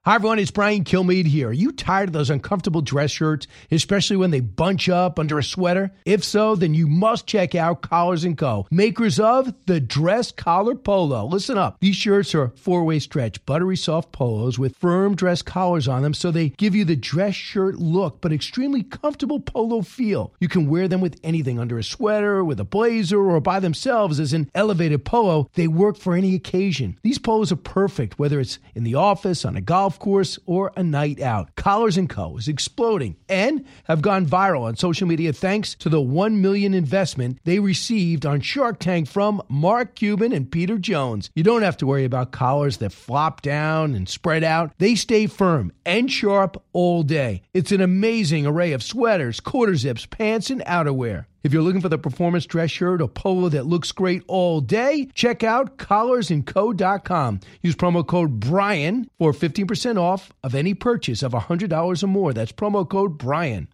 Hi, everyone. It's Brian Kilmeade here. Are you tired of those uncomfortable dress shirts, especially when they bunch up under a sweater? If so, then you must check out Collars & Co., makers of the Dress Collar Polo. Listen up. These shirts are four-way stretch, buttery soft polos with firm dress collars on them, so they give you the dress shirt look, but extremely comfortable polo feel. You can wear them with anything, under a sweater, with a blazer, or by themselves as an elevated polo. They work for any occasion. These polos are perfect, whether it's in the office, on a golf course, or a night out. Collars & Co. is exploding and have gone viral on social media thanks to the $1 million investment they received on Shark Tank from Mark Cuban and Peter Jones. You don't have to worry about collars that flop down and spread out. They stay firm and sharp all day. It's an amazing array of sweaters, quarter zips, pants, and outerwear. If you're looking for the performance dress shirt or polo that looks great all day, check out collarsandco.com. Use promo code BRIAN for 15% off of any purchase of $100 or more. That's promo code BRIAN.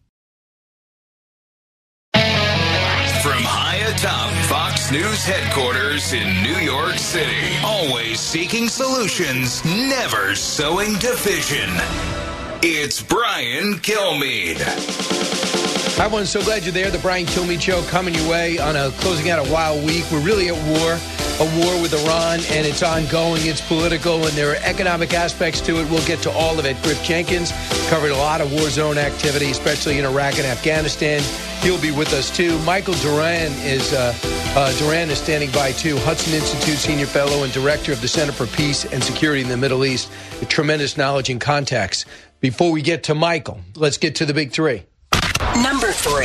From high atop Fox News headquarters in New York City, always seeking solutions, never sowing division. It's Brian Kilmeade. Hi, everyone. So glad you're there. The Brian Kilmeade Show coming your way on closing out a wild week. We're really at war, a war with Iran, and it's ongoing. It's political, and there are economic aspects to it. We'll get to all of it. Griff Jenkins covered a lot of war zone activity, especially in Iraq and Afghanistan. He'll be with us, too. Michael Doran is standing by, too. Hudson Institute Senior Fellow and Director of the Center for Peace and Security in the Middle East. With tremendous knowledge and contacts. Before we get to Michael, let's get to the big three. Number 3.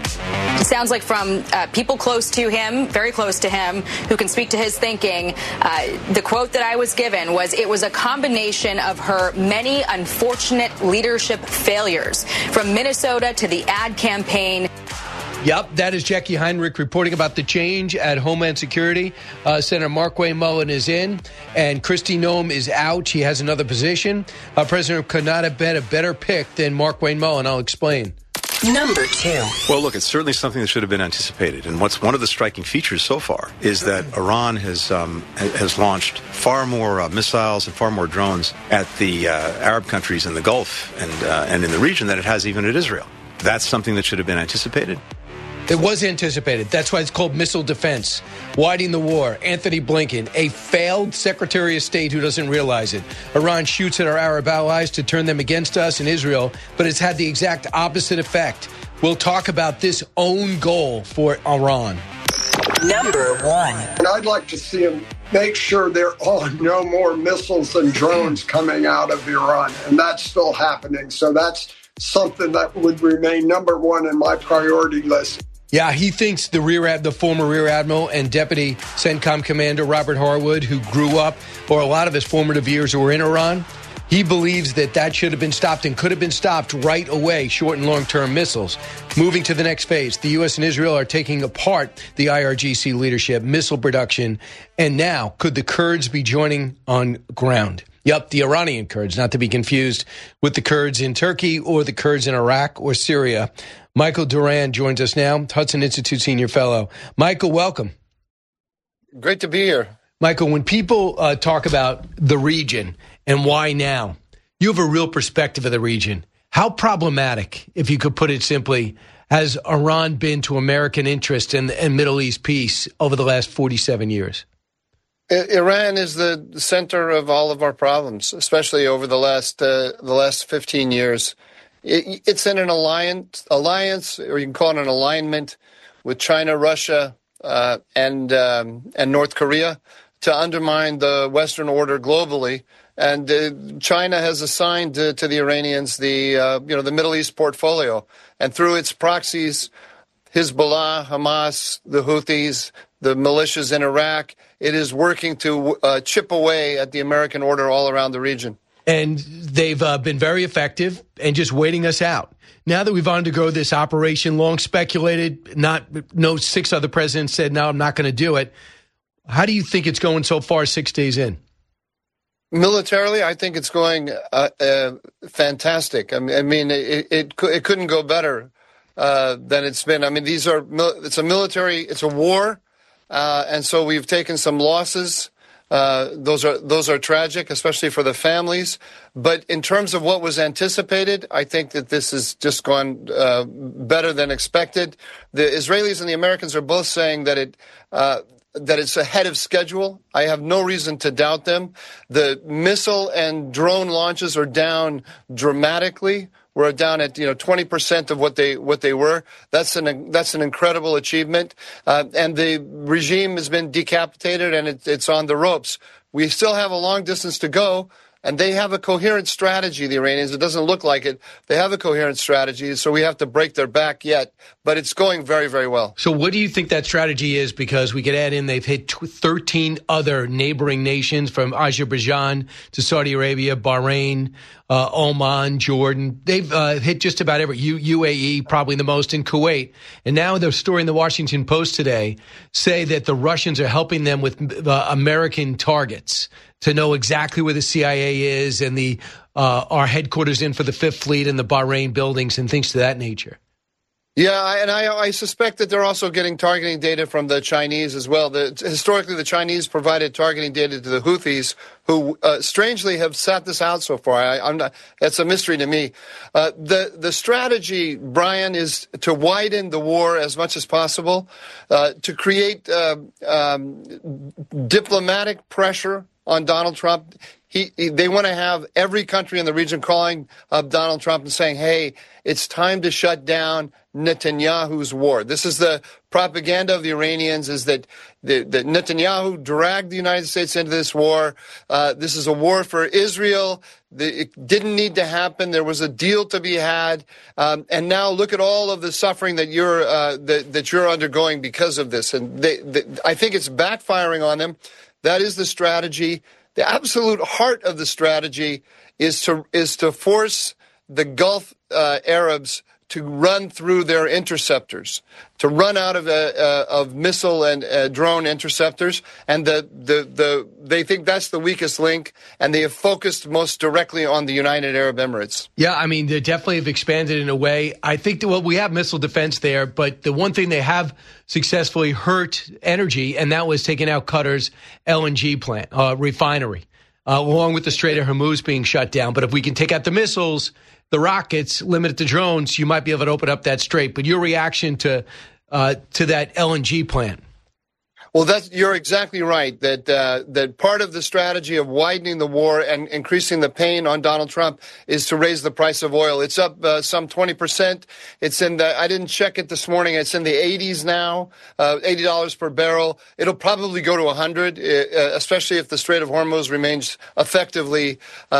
It sounds like from people close to him, very close to him, who can speak to his thinking, the quote that I was given was, it was a combination of her many unfortunate leadership failures, from Minnesota to the ad campaign. Yep, that is Jackie Heinrich reporting about the change at Homeland Security. Senator Markwayne Mullin is in, and Kristi Noem is out. She has another position. President could not have been a better pick than Markwayne Mullin. I'll explain. Number 2. Well, look, it's certainly something that should have been anticipated. And what's one of the striking features so far is that Iran has launched far more missiles and far more drones at the Arab countries in the Gulf and in the region than it has even at Israel. That's something that should have been anticipated. It was anticipated. That's why it's called missile defense. Widening the war. Anthony Blinken, a failed Secretary of State who doesn't realize it. Iran shoots at our Arab allies to turn them against us in Israel, but it's had the exact opposite effect. We'll talk about this own goal for Iran. Number 1. And I'd like to see him make sure there are no more missiles and drones coming out of Iran, and that's still happening. So that's something that would remain number 1 in my priority list. Yeah, he thinks the former Rear Admiral and Deputy CENTCOM Commander Robert Harwood, who grew up, or a lot of his formative years were in Iran, he believes that should have been stopped and could have been stopped right away, short and long-term missiles. Moving to the next phase, the U.S. and Israel are taking apart the IRGC leadership, missile production, and now could the Kurds be joining on ground? Yep, the Iranian Kurds, not to be confused with the Kurds in Turkey or the Kurds in Iraq or Syria. Michael Doran joins us now, Hudson Institute Senior Fellow. Michael, welcome. Great to be here. Michael, when people talk about the region and why now, you have a real perspective of the region. How problematic, if you could put it simply, has Iran been to American interest and Middle East peace over the last 47 years? Iran is the center of all of our problems, especially over the last 15 years. It's in an alliance, or you can call it an alignment, with China, Russia, and North Korea to undermine the Western order globally. And China has assigned to the Iranians the Middle East portfolio, and through its proxies, Hezbollah, Hamas, the Houthis, the militias in Iraq, it is working to chip away at the American order all around the region. And they've been very effective and just waiting us out. Now that we've undergone this operation, long speculated, no 6 other presidents said, no, I'm not going to do it. How do you think it's going so far 6 days in? Militarily, I think it's going fantastic. I mean, it couldn't go better than it's been. I mean, it's a war, and so we've taken some losses. Those are tragic, especially for the families. But in terms of what was anticipated, I think that this has just gone better than expected. The Israelis and the Americans are both saying that it's ahead of schedule. I have no reason to doubt them. The missile and drone launches are down dramatically. We're down at 20% of what they were. That's an incredible achievement. And the regime has been decapitated and it's on the ropes. We still have a long distance to go. And they have a coherent strategy, the Iranians. It doesn't look like it. They have a coherent strategy, so we have to break their back yet. But it's going very, very well. So what do you think that strategy is? Because we could add in they've hit 13 other neighboring nations, from Azerbaijan to Saudi Arabia, Bahrain, Oman, Jordan. They've hit just about every UAE, probably the most, in Kuwait. And now the story in the Washington Post today say that the Russians are helping them with American targets to know exactly where the CIA is and our headquarters in for the Fifth Fleet and the Bahrain buildings and things to that nature. Yeah, and I suspect that they're also getting targeting data from the Chinese as well. Historically, the Chinese provided targeting data to the Houthis, who strangely have sat this out so far. That's a mystery to me. The strategy, Brian, is to widen the war as much as possible, to create diplomatic pressure on Donald Trump. They want to have every country in the region calling up Donald Trump and saying, hey, it's time to shut down Netanyahu's war. This is the propaganda of the Iranians, is that Netanyahu dragged the United States into this war. This is a war for Israel. It didn't need to happen. There was a deal to be had. And now look at all of the suffering that you're undergoing because of this. And I think it's backfiring on them. That is the strategy. The absolute heart of the strategy is to force the Gulf Arabs to run through their interceptors, to run out of missile and drone interceptors, and they think that's the weakest link, and they have focused most directly on the United Arab Emirates. Yeah, I mean, they definitely have expanded in a way. I think that, we have missile defense there, but the one thing they have successfully hurt energy, and that was taking out Qatar's LNG plant, refinery, along with the Strait of Hormuz being shut down. But if we can take out the missiles, the rockets, limit it to drones, you might be able to open up that strait. But your reaction to that LNG plant? Well, you're exactly right, that part of the strategy of widening the war and increasing the pain on Donald Trump is to raise the price of oil. It's up some 20%. It's I didn't check it this morning. It's in the 80s now, $80 per barrel. It'll probably go to 100, especially if the Strait of Hormuz remains effectively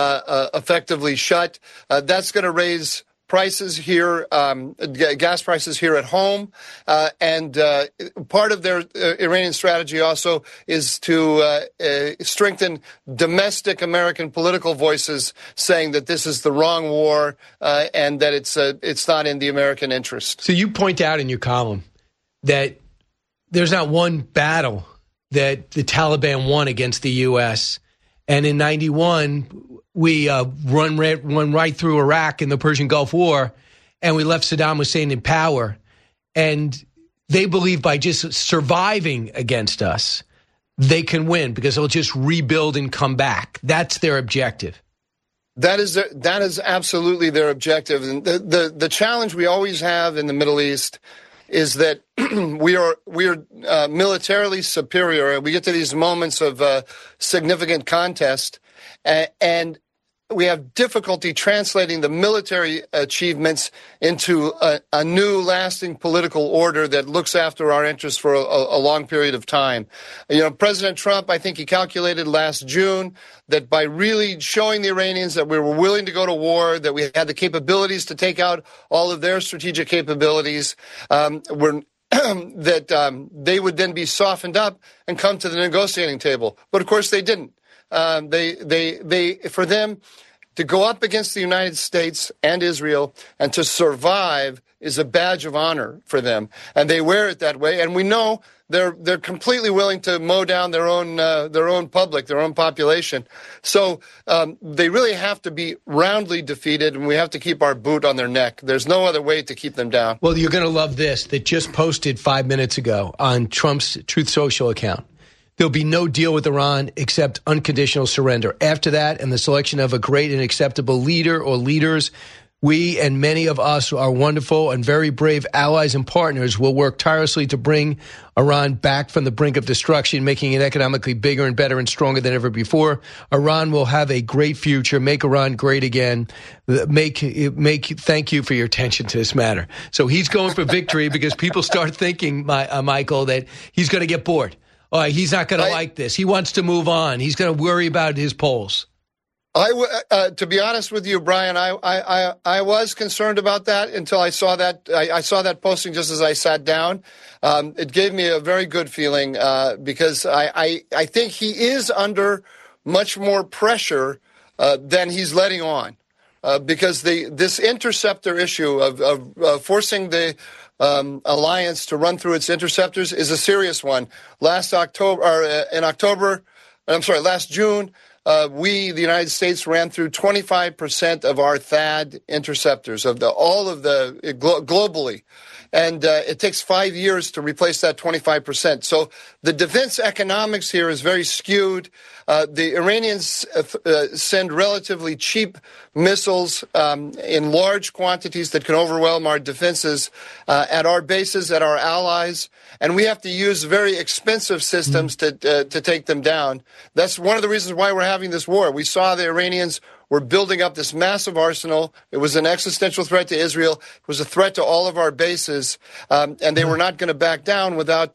shut. That's going to raise prices here, gas prices here at home. And part of their Iranian strategy also is to strengthen domestic American political voices, saying that this is the wrong war and that it's not in the American interest. So you point out in your column that there's not one battle that the Taliban won against the U.S. And in 91, we run right through Iraq in the Persian Gulf War, and we left Saddam Hussein in power. And they believe by just surviving against us, they can win because they'll just rebuild and come back. That's their objective. That is absolutely their objective. And the challenge we always have in the Middle East is that we are militarily superior. We get to these moments of significant contest, and we have difficulty translating the military achievements into a new lasting political order that looks after our interests for a long period of time. President Trump, I think he calculated last June that by really showing the Iranians that we were willing to go to war, that we had the capabilities to take out all of their strategic capabilities, that they would then be softened up and come to the negotiating table. But of course they didn't. For them to go up against the United States and Israel and to survive is a badge of honor for them, and they wear it that way. And we know they're completely willing to mow down their own public, their own population. So they really have to be roundly defeated, and we have to keep our boot on their neck. There's no other way to keep them down. Well, you're going to love this. That just posted 5 minutes ago on Trump's Truth Social account. there'll be no deal with Iran except unconditional surrender. After that, and the selection of a great and acceptable leader or leaders, we and many of us, our wonderful and very brave allies and partners, will work tirelessly to bring Iran back from the brink of destruction, making it economically bigger and better and stronger than ever before. Iran will have a great future. Make Iran great again. Thank you for your attention to this matter. So he's going for victory because people start thinking, Michael, that he's going to get bored. He's not going to like this. He wants to move on. He's going to worry about his polls. To be honest with you, Brian, I was concerned about that until I saw that. I saw that posting just as I sat down. It gave me a very good feeling because I think he is under much more pressure than he's letting on. Because this interceptor issue of forcing the alliance to run through its interceptors is a serious one. Last June. We, the United States, ran through 25% of our THAAD interceptors globally. And it takes 5 years to replace that 25%. So the defense economics here is very skewed. The Iranians send relatively cheap missiles in large quantities that can overwhelm our defenses at our bases, at our allies. And we have to use very expensive systems to take them down. That's one of the reasons why we're having this war. We saw the Iranians were building up this massive arsenal. It was an existential threat to Israel. It was a threat to all of our bases, and they were not going to back down without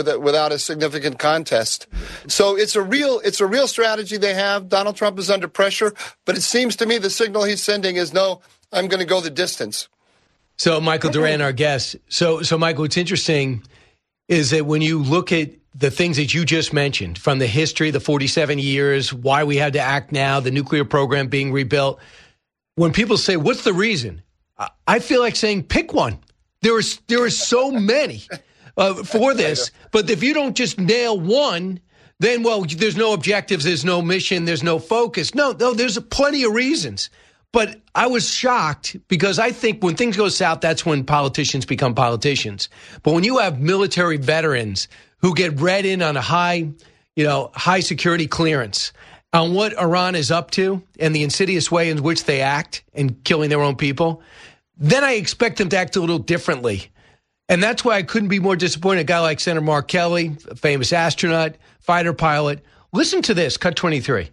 a significant contest. So it's a real strategy they have. Donald Trump is under pressure, but it seems to me the signal he's sending is no, I'm going to go the distance. So Michael Doran, our guest. So Michael, what's interesting is that when you look at the things that you just mentioned, from the history, the 47 years, why we had to act now, the nuclear program being rebuilt, when people say, what's the reason? I feel like saying, pick one. There are so many for this. But if you don't just nail one, then, well, there's no objectives, there's no mission, there's no focus. No, there's plenty of reasons. But I was shocked because I think when things go south, that's when politicians become politicians. But when you have military veterans who get read in on a high security clearance on what Iran is up to and the insidious way in which they act in killing their own people, then I expect them to act a little differently. And that's why I couldn't be more disappointed. A guy like Senator Mark Kelly, a famous astronaut, fighter pilot. Listen to this, cut 23.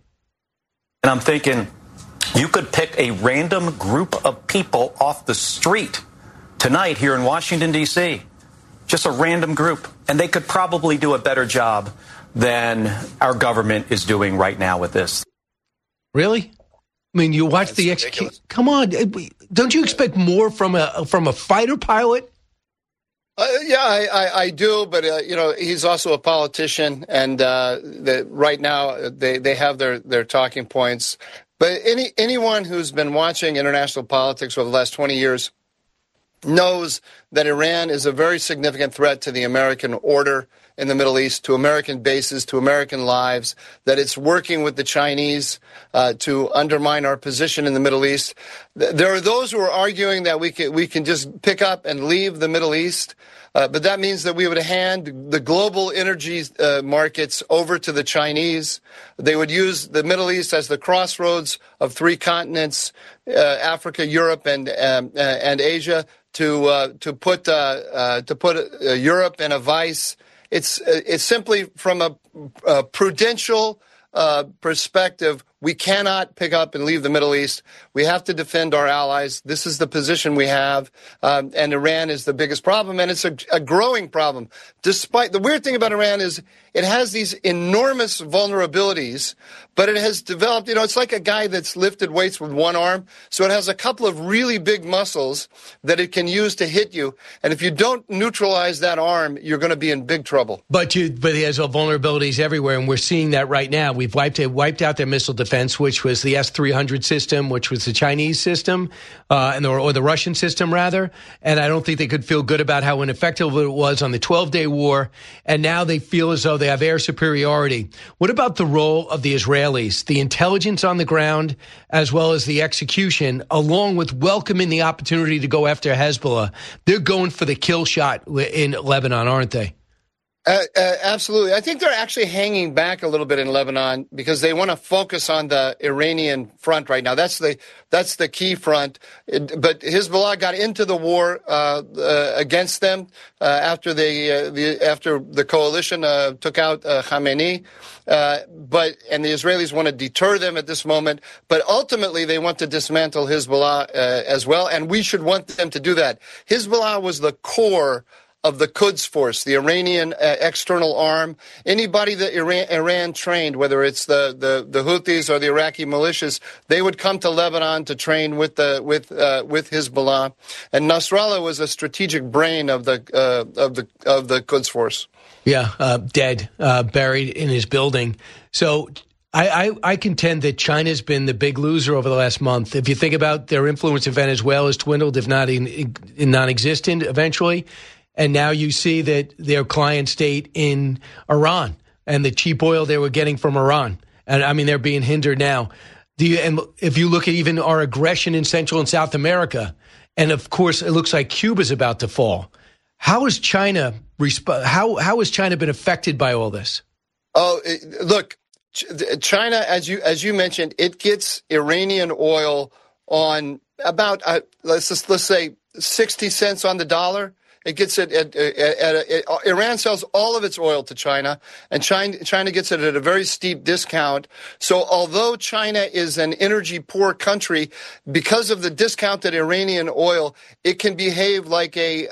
And I'm thinking, you could pick a random group of people off the street tonight here in Washington, D.C., just a random group, and they could probably do a better job than our government is doing right now with this. Really? I mean, you watch the execution. Come on, don't you expect more from a fighter pilot? I do, but he's also a politician, and right now they have their talking points. But anyone who's been watching international politics over the last 20 years knows that Iran is a very significant threat to the American order in the Middle East, to American bases, to American lives, that it's working with the Chinese to undermine our position in the Middle East. There are those who are arguing that we can just pick up and leave the Middle East, but that means that we would hand the global energy markets over to the Chinese. They would use the Middle East as the crossroads of three continents, Africa, Europe, and Asia, to put Europe in a vice. It's simply from a prudential perspective. We cannot pick up and leave the Middle East. We have to defend our allies. This is the position we have, and Iran is the biggest problem, and it's a growing problem. Despite the weird thing about Iran is it has these enormous vulnerabilities, but it has developed, it's like a guy that's lifted weights with one arm. So it has a couple of really big muscles that it can use to hit you. And if you don't neutralize that arm, you're going to be in big trouble. But it has vulnerabilities everywhere, and we're seeing that right now. We've wiped out their missile defense, which was the S-300 system, which was the Chinese system, or the Russian system, rather. And I don't think they could feel good about how ineffective it was on the 12-day war. And now they feel as though they have air superiority. What about the role of the Israelis, the intelligence on the ground, as well as the execution, along with welcoming the opportunity to go after Hezbollah? They're going for the kill shot in Lebanon, aren't they? Absolutely. I think they're actually hanging back a little bit in Lebanon because they want to focus on the Iranian front right now. That's the key front. But Hezbollah got into the war against them after the coalition took out Khamenei. And the Israelis want to deter them at this moment. But ultimately, they want to dismantle Hezbollah as well, and we should want them to do that. Hezbollah was the core of the Quds Force, the Iranian external arm. Anybody that Iran trained, whether it's the Houthis or the Iraqi militias, they would come to Lebanon to train with Hezbollah. And Nasrallah was a strategic brain of the Quds Force. Yeah, dead, buried in his building. So I contend that China's been the big loser over the last month. If you think about their influence in Venezuela has dwindled, if not in non-existent eventually. And now you see that their client state in Iran and the cheap oil they were getting from Iran. And I mean, they're being hindered now. And if you look at even our aggression in Central and South America, and of course, it looks like Cuba's about to fall. How has China how has China been affected by all this? Oh, look, China, as you mentioned, it gets Iranian oil on about let's say 60 cents on the dollar. It gets it Iran sells all of its oil to China, and China gets it at a very steep discount. So although China is an energy poor country, because of the discounted Iranian oil, it can behave like a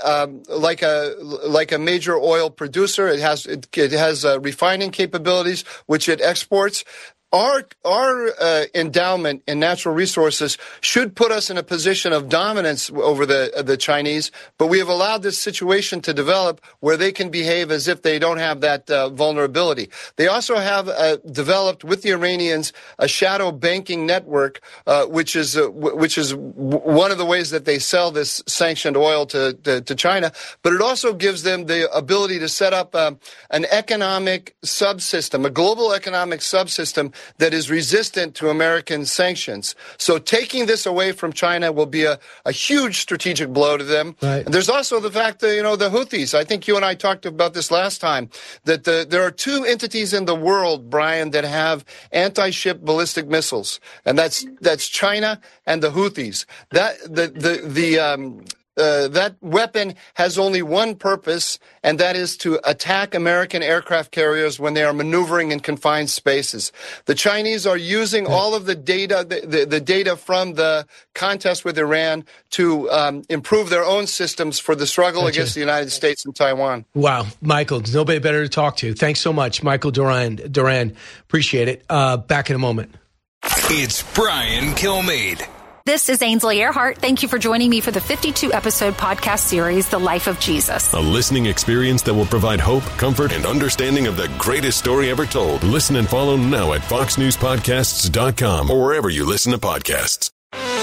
major oil producer. It has refining capabilities, which it exports. Our endowment in natural resources should put us in a position of dominance over the Chinese, but we have allowed this situation to develop where they can behave as if they don't have that vulnerability. They also have developed with the Iranians a shadow banking network, which is one of the ways that they sell this sanctioned oil to China. But it also gives them the ability to set up an economic subsystem, a global economic subsystem that is resistant to American sanctions. So taking this away from China will be a huge strategic blow to them. Right. And there's also the fact that, the Houthis, I think you and I talked about this last time, that there are two entities in the world, Brian, that have anti-ship ballistic missiles. And that's China and the Houthis. That weapon has only one purpose, and that is to attack American aircraft carriers when they are maneuvering in confined spaces. The Chinese are using all of the data, the data from the contest with Iran to improve their own systems for the struggle against the United States and Taiwan. Wow, Michael, there's nobody better to talk to. Thanks so much, Michael Doran. Appreciate it. Back in a moment. It's Brian Kilmeade. This is Ainsley Earhart. Thank you for joining me for the 52-episode podcast series, The Life of Jesus. A listening experience that will provide hope, comfort, and understanding of the greatest story ever told. Listen and follow now at foxnewspodcasts.com or wherever you listen to podcasts.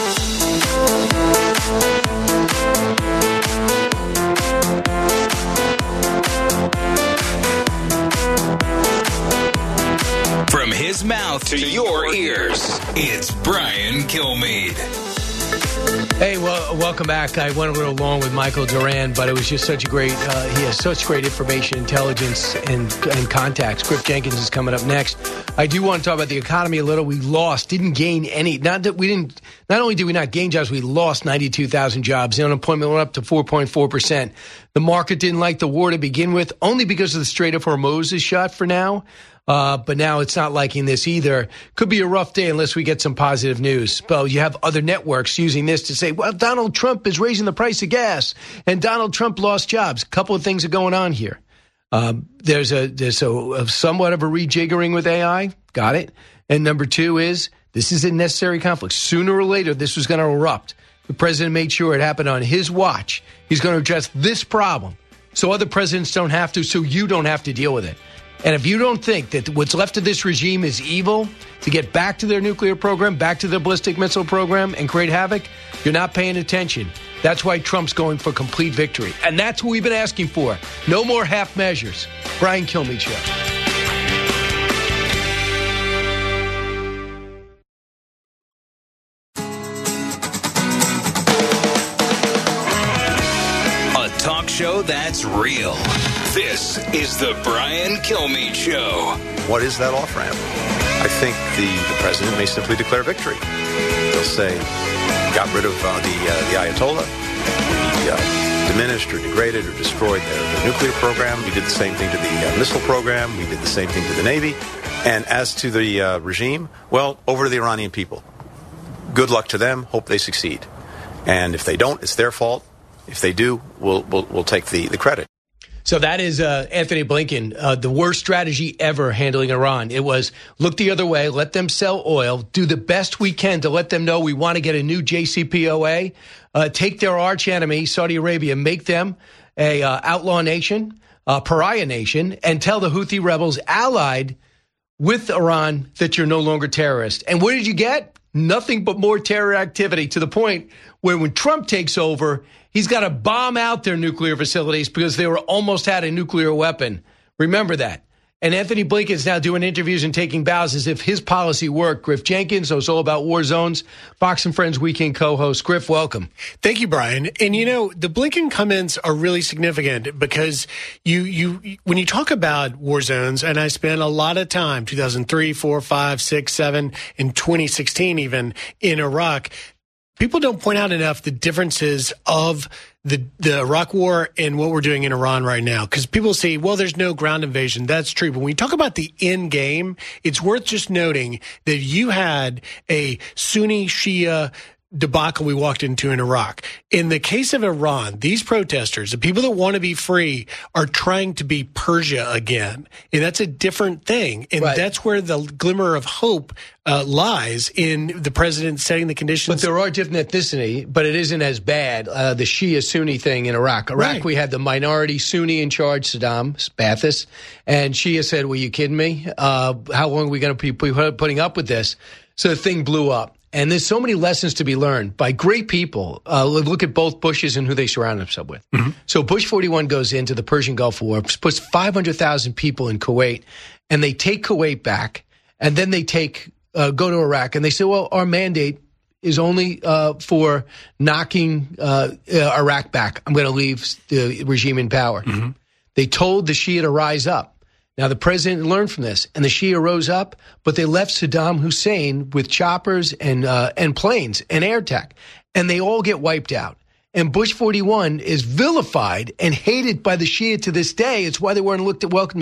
From his mouth to your ears, it's Brian Kilmeade. Hey, well, welcome back. I went a little long with Michael Doran, but it was just such a great, he has such great information, intelligence, and contacts. Griff Jenkins is coming up next. I do want to talk about the economy a little. We didn't gain any. Not only did we not gain jobs, we lost 92,000 jobs. The unemployment went up to 4.4%. The market didn't like the war to begin with, only because of the Strait of Hormuz is shut for now. But now it's not liking this either. Could be a rough day unless we get some positive news. But you have other networks using this to say, well, Donald Trump is raising the price of gas and Donald Trump lost jobs. A couple of things are going on here. There's a somewhat of a rejiggering with AI. Got it. And number two is this is a necessary conflict. Sooner or later, this was going to erupt. The president made sure it happened on his watch. He's going to address this problem so other presidents don't have to, so you don't have to deal with it. And if you don't think that what's left of this regime is evil to get back to their nuclear program, back to their ballistic missile program and create havoc, you're not paying attention. That's why Trump's going for complete victory. And that's what we've been asking for. No more half measures. Brian Kilmeade Show. A talk show that's real. This is the Brian Kilmeade Show. What is that off-ramp? I think the president may simply declare victory. They'll say, got rid of the Ayatollah. We diminished or degraded or destroyed their nuclear program. We did the same thing to the missile program. We did the same thing to the Navy. And as to the regime, well, over to the Iranian people. Good luck to them. Hope they succeed. And if they don't, it's their fault. If they do, we'll take the credit. So that is Anthony Blinken, the worst strategy ever handling Iran. It was look the other way, let them sell oil, do the best we can to let them know we want to get a new JCPOA, take their arch enemy, Saudi Arabia, make them a outlaw nation, pariah nation, and tell the Houthi rebels allied with Iran that you're no longer terrorist. And what did you get? Nothing but more terror activity, to the point where when Trump takes over, he's got to bomb out their nuclear facilities because they were almost had a nuclear weapon. Remember that. And Anthony Blinken is now doing interviews and taking bows as if his policy worked. Griff Jenkins, knows all about war zones, Fox and Friends Weekend co-host. Griff, welcome. Thank you, Brian. And, you know, the Blinken comments are really significant because when you talk about war zones, and I spent a lot of time, 2003, 4, 5, 6, 7, in 2016 even, in Iraq, people don't point out enough the differences of the Iraq war and what we're doing in Iran right now. Because people say, well, there's no ground invasion. That's true. But when you talk about the end game, it's worth just noting that you had a Sunni Shia debacle we walked into in Iraq. In the case of Iran, these protesters, the people that want to be free, are trying to be Persia again. And that's a different thing. And that's where the glimmer of hope lies in the president setting the conditions. But there are different ethnicity, but it isn't as bad, the Shia-Sunni thing in Iraq. We had the minority Sunni in charge, Saddam Ba'athist, and Shia said, well, you kidding me? How long are we going to be putting up with this? So the thing blew up. And there's so many lessons to be learned by great people. Look at both Bushes and who they surround themselves with. Mm-hmm. So Bush 41 goes into the Persian Gulf War, puts 500,000 people in Kuwait, and they take Kuwait back, and then they go to Iraq, and they say, well, our mandate is only for knocking Iraq back. I'm going to leave the regime in power. Mm-hmm. They told the Shia to rise up. Now, the president learned from this, and the Shia rose up, but they left Saddam Hussein with choppers and planes and air attack, and they all get wiped out. And Bush 41 is vilified and hated by the Shia to this day. It's why they weren't welcomed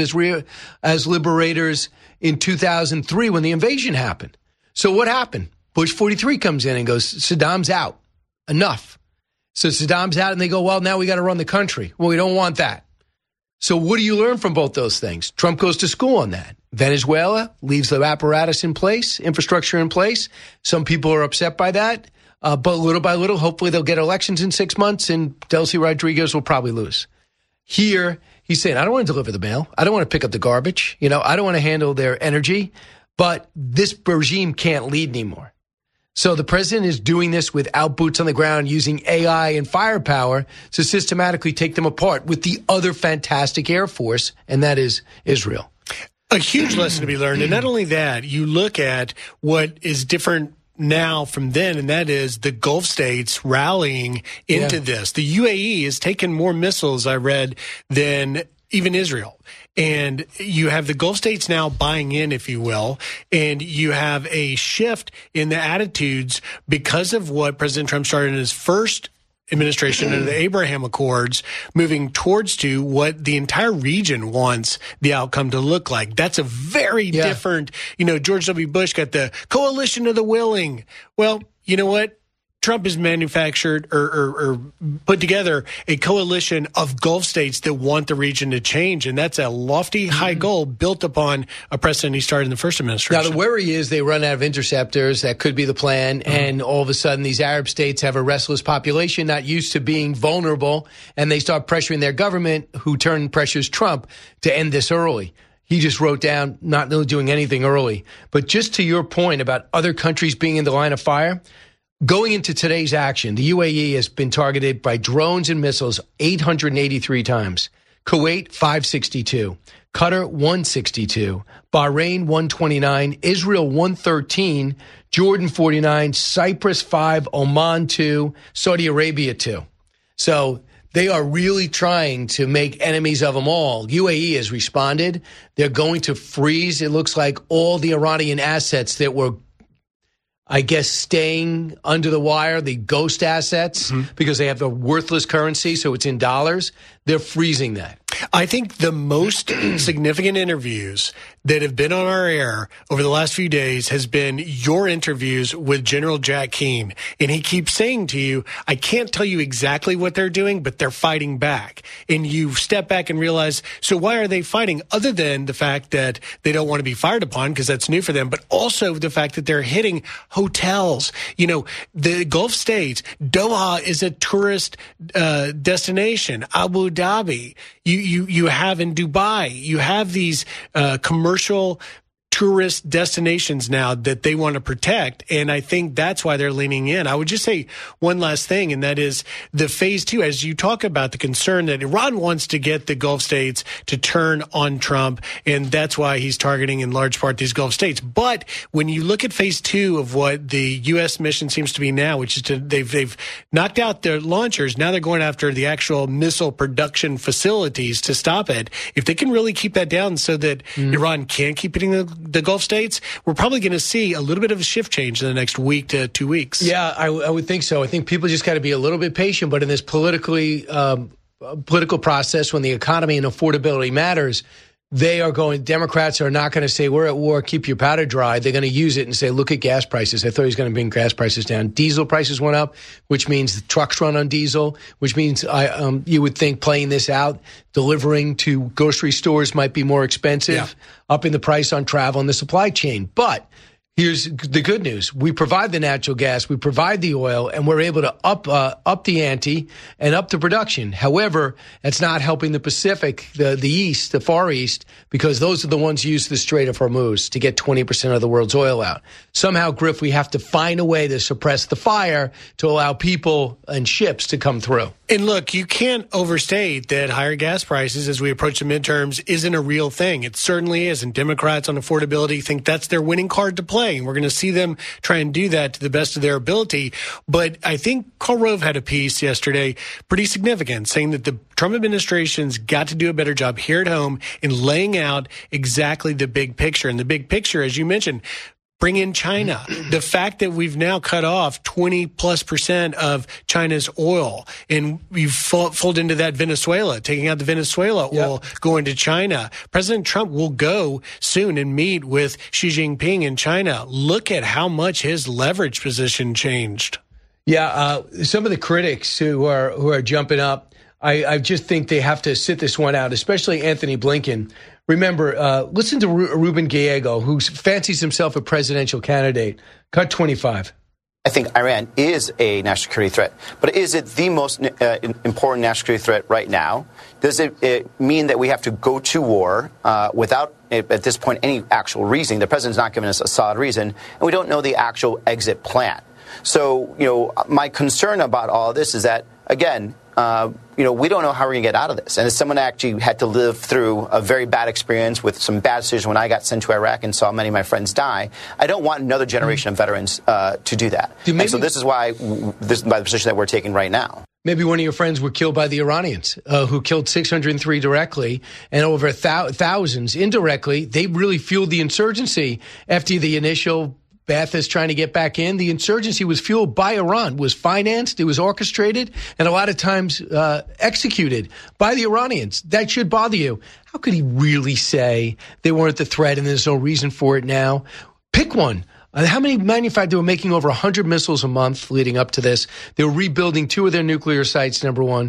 as liberators in 2003 when the invasion happened. So what happened? Bush 43 comes in and goes, Saddam's out. Enough. So Saddam's out, and they go, well, now we got to run the country. Well, we don't want that. So what do you learn from both those things? Trump goes to school on that. Venezuela leaves the apparatus in place, infrastructure in place. Some people are upset by that. But little by little, hopefully they'll get elections in 6 months, and Delcy Rodriguez will probably lose. Here, he's saying, I don't want to deliver the mail. I don't want to pick up the garbage. I don't want to handle their energy. But this regime can't lead anymore. So the president is doing this without boots on the ground, using AI and firepower to systematically take them apart with the other fantastic Air Force, and that is Israel. A huge lesson to be learned. And not only that, you look at what is different now from then, and that is the Gulf states rallying into this. The UAE has taken more missiles, I read, than even Israel. And you have the Gulf states now buying in, if you will, and you have a shift in the attitudes because of what President Trump started in his first administration under the Abraham Accords, moving towards to what the entire region wants the outcome to look like. That's a very different, George W. Bush got the coalition of the willing. Well, you know what? Trump has manufactured or put together a coalition of Gulf states that want the region to change. And that's a lofty, high goal built upon a precedent he started in the first administration. Now, the worry is they run out of interceptors. That could be the plan. And all of a sudden, these Arab states have a restless population not used to being vulnerable. And they start pressuring their government, who turn pressures Trump to end this early. He just wrote down not really doing anything early. But just to your point about other countries being in the line of fire, going into today's action, the UAE has been targeted by drones and missiles 883 times. Kuwait, 562. Qatar, 162. Bahrain, 129. Israel, 113. Jordan, 49. Cyprus, 5. Oman, 2. Saudi Arabia, 2. So They are really trying to make enemies of them all. UAE has responded. They're going to freeze, it looks like, all the Iranian assets that were, I guess, staying under the wire, the ghost assets, because they have a worthless currency, so it's in dollars. They're freezing that. I think the most significant interviews that have been on our air over the last few days has been your interviews with General Jack Keane. And he keeps saying to you, I can't tell you exactly what they're doing, but they're fighting back. And you step back and realize, so why are they fighting, other than the fact that they don't want to be fired upon because that's new for them, but also the fact that they're hitting hotels. You know, the Gulf states, Doha is a tourist destination. Abu Dhabi, you have in Dubai, you have these commercial tourist destinations now that they want to protect. And I think that's why they're leaning in. I would just say one last thing, and that is the phase 2, as you talk about the concern that Iran wants to get the Gulf states to turn on Trump. And that's why he's targeting in large part these Gulf states. But when you look at phase 2 of what the U.S. mission seems to be now, which is they've knocked out their launchers. Now they're going after the actual missile production facilities to stop it. If they can really keep that down so that Iran can't keep hitting the Gulf states, we're probably going to see a little bit of a shift change in the next week to 2 weeks. Yeah, I would think so. I think people just got to be a little bit patient, but in this political process, when the economy and affordability matters, Democrats are not going to say, we're at war, keep your powder dry. They're going to use it and say, look at gas prices. I thought he was going to bring gas prices down. Diesel prices went up, which means the trucks run on diesel, which means you would think playing this out, delivering to grocery stores might be more expensive, upping the price on travel and the supply chain. But here's the good news. We provide the natural gas, we provide the oil, and we're able to up the ante and up the production. However, it's not helping the Pacific, the East, the Far East, because those are the ones who use the Strait of Hormuz to get 20% of the world's oil out. Somehow, Griff, we have to find a way to suppress the fire to allow people and ships to come through. And look, you can't overstate that higher gas prices as we approach the midterms isn't a real thing. It certainly is. And Democrats on affordability think that's their winning card to play. And we're going to see them try and do that to the best of their ability. But I think Karl Rove had a piece yesterday pretty significant, saying that the Trump administration's got to do a better job here at home in laying out exactly the big picture. And the big picture, as you mentioned, bring in China. The fact that we've now cut off 20+% of China's oil, and we've folded into that Venezuela, taking out the Venezuela oil, going to China. President Trump will go soon and meet with Xi Jinping in China. Look at how much his leverage position changed. Yeah, some of the critics who are jumping up, I just think they have to sit this one out, especially Anthony Blinken. Remember, listen to Ruben Gallego, who fancies himself a presidential candidate. Cut 25. I think Iran is a national security threat, but is it the most important national security threat right now? Does it mean that we have to go to war without, at this point, any actual reason? The president's not giving us a solid reason, and we don't know the actual exit plan. So, my concern about all of this is that, again, we don't know how we're going to get out of this. And as someone actually had to live through a very bad experience with some bad decisions when I got sent to Iraq and saw many of my friends die, I don't want another generation of veterans to do that. And so this is why by the position that we're taking right now. Maybe one of your friends were killed by the Iranians, who killed 603 directly and over thousands indirectly. They really fueled the insurgency after the initial Ba'athist trying to get back in. The insurgency was fueled by Iran, was financed, it was orchestrated, and a lot of times executed by the Iranians. That should bother you. How could he really say they weren't the threat and there's no reason for it now? Pick one. How many manufacturers? They were making over 100 missiles a month leading up to this. They were rebuilding 2 of their nuclear sites, number one.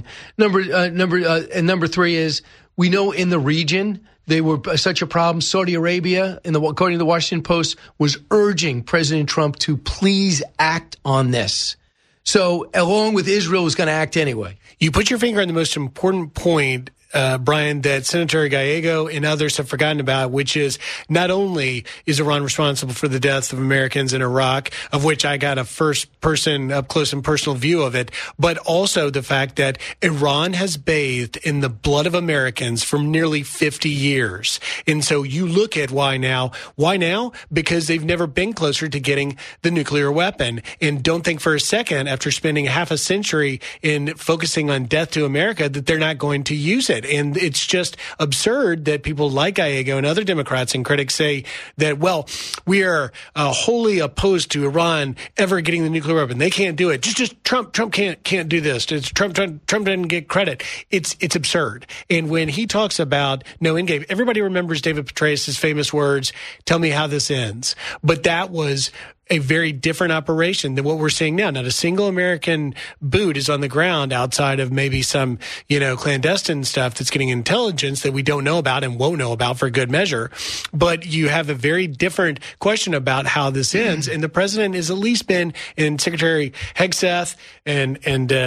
Number 3 is, we know in the region they were such a problem. Saudi Arabia, according to the Washington Post, was urging President Trump to please act on this. So, along with Israel, was going to act anyway. You put your finger on the most important point Brian, that Senator Gallego and others have forgotten about, which is not only is Iran responsible for the deaths of Americans in Iraq, of which I got a first-person, up-close and personal view of it, but also the fact that Iran has bathed in the blood of Americans for nearly 50 years. And so you look at why now. Why now? Because they've never been closer to getting the nuclear weapon. And don't think for a second, after spending half a century in focusing on death to America, that they're not going to use it. And it's just absurd that people like Gallego and other Democrats and critics say that, well, we are wholly opposed to Iran ever getting the nuclear weapon. They can't do it. Just Trump can't do this. It's Trump didn't get credit. It's absurd. And when he talks about no endgame, everybody remembers David Petraeus' famous words, "Tell me how this ends." But that was a very different operation than what we're seeing now. Not a single American boot is on the ground outside of maybe some, clandestine stuff that's getting intelligence that we don't know about and won't know about for good measure. But you have a very different question about how this ends. And the president has at least been, and Secretary Hegseth and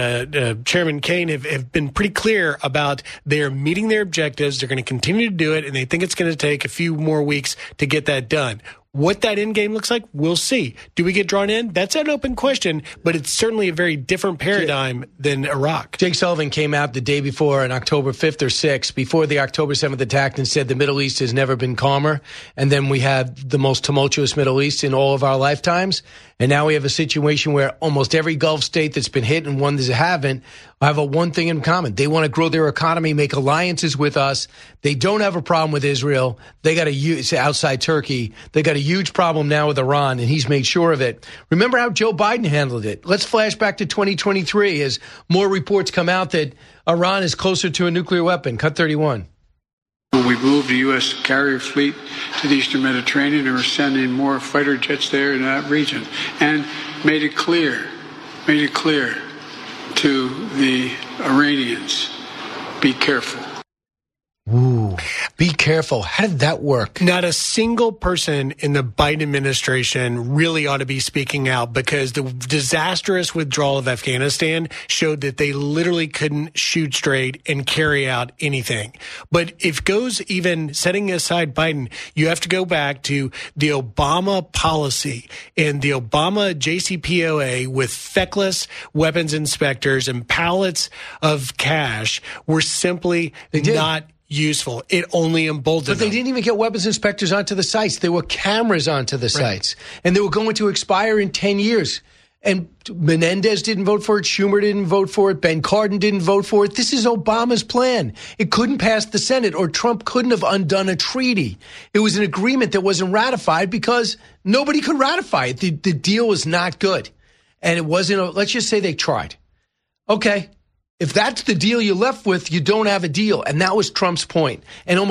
Chairman Kaine have been pretty clear about they're meeting their objectives. They're going to continue to do it. And they think it's going to take a few more weeks to get that done. What that end game looks like, we'll see. Do we get drawn in? That's an open question, but it's certainly a very different paradigm than Iraq. Jake Sullivan came out the day before, on October 5th or 6th, before the October 7th attack, and said the Middle East has never been calmer. And then we had the most tumultuous Middle East in all of our lifetimes. And now we have a situation where almost every Gulf state that's been hit and one that haven't have one thing in common. They want to grow their economy, make alliances with us. They don't have a problem with Israel. They got outside Turkey. They got a huge problem now with Iran, and he's made sure of it. Remember how Joe Biden handled it. Let's flash back to 2023 as more reports come out that Iran is closer to a nuclear weapon. Cut 31. We moved the U.S. carrier fleet to the Eastern Mediterranean, and we're sending more fighter jets there in that region, and made it clear to the Iranians, be careful. Ooh, be careful. How did that work? Not a single person in the Biden administration really ought to be speaking out, because the disastrous withdrawal of Afghanistan showed that they literally couldn't shoot straight and carry out anything. But if goes even setting aside Biden, you have to go back to the Obama policy and the Obama JCPOA with feckless weapons inspectors and pallets of cash were simply not useful. It only emboldened them. But they didn't even get weapons inspectors onto the sites. There were cameras onto the sites. And they were going to expire in 10 years. And Menendez didn't vote for it. Schumer didn't vote for it. Ben Cardin didn't vote for it. This is Obama's plan. It couldn't pass the Senate, or Trump couldn't have undone a treaty. It was an agreement that wasn't ratified because nobody could ratify it. The deal was not good. And it wasn't, let's just say they tried. Okay. If that's the deal you're left with, you don't have a deal. And that was Trump's point. And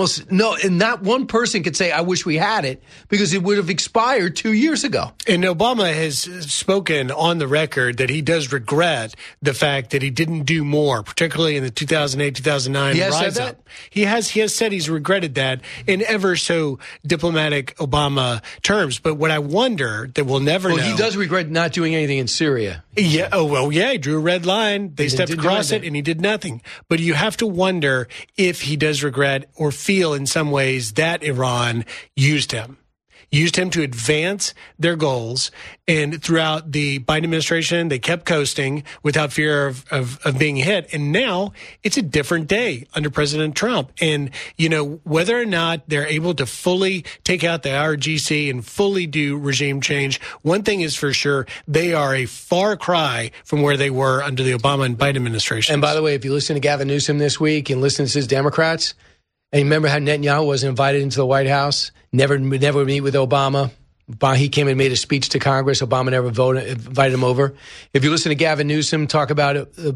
not one person could say, I wish we had it, because it would have expired 2 years ago. And Obama has spoken on the record that he does regret the fact that he didn't do more, particularly in the 2008-2009 rise up. He has said he's regretted that in ever so diplomatic Obama terms. But what I wonder that we'll never know. He does regret not doing anything in Syria. Yeah. Oh, well, yeah. He drew a red line. They stepped across it, and he did nothing. But you have to wonder if he does regret or feel in some ways that Iran used him to advance their goals. And throughout the Biden administration, they kept coasting without fear of being hit. And now it's a different day under President Trump. And, whether or not they're able to fully take out the IRGC and fully do regime change, one thing is for sure, they are a far cry from where they were under the Obama and Biden administration. And by the way, if you listen to Gavin Newsom this week and listen to his Democrats, and remember how Netanyahu wasn't invited into the White House, never meet with Obama. He came and made a speech to Congress. Obama never invited him over. If you listen to Gavin Newsom talk about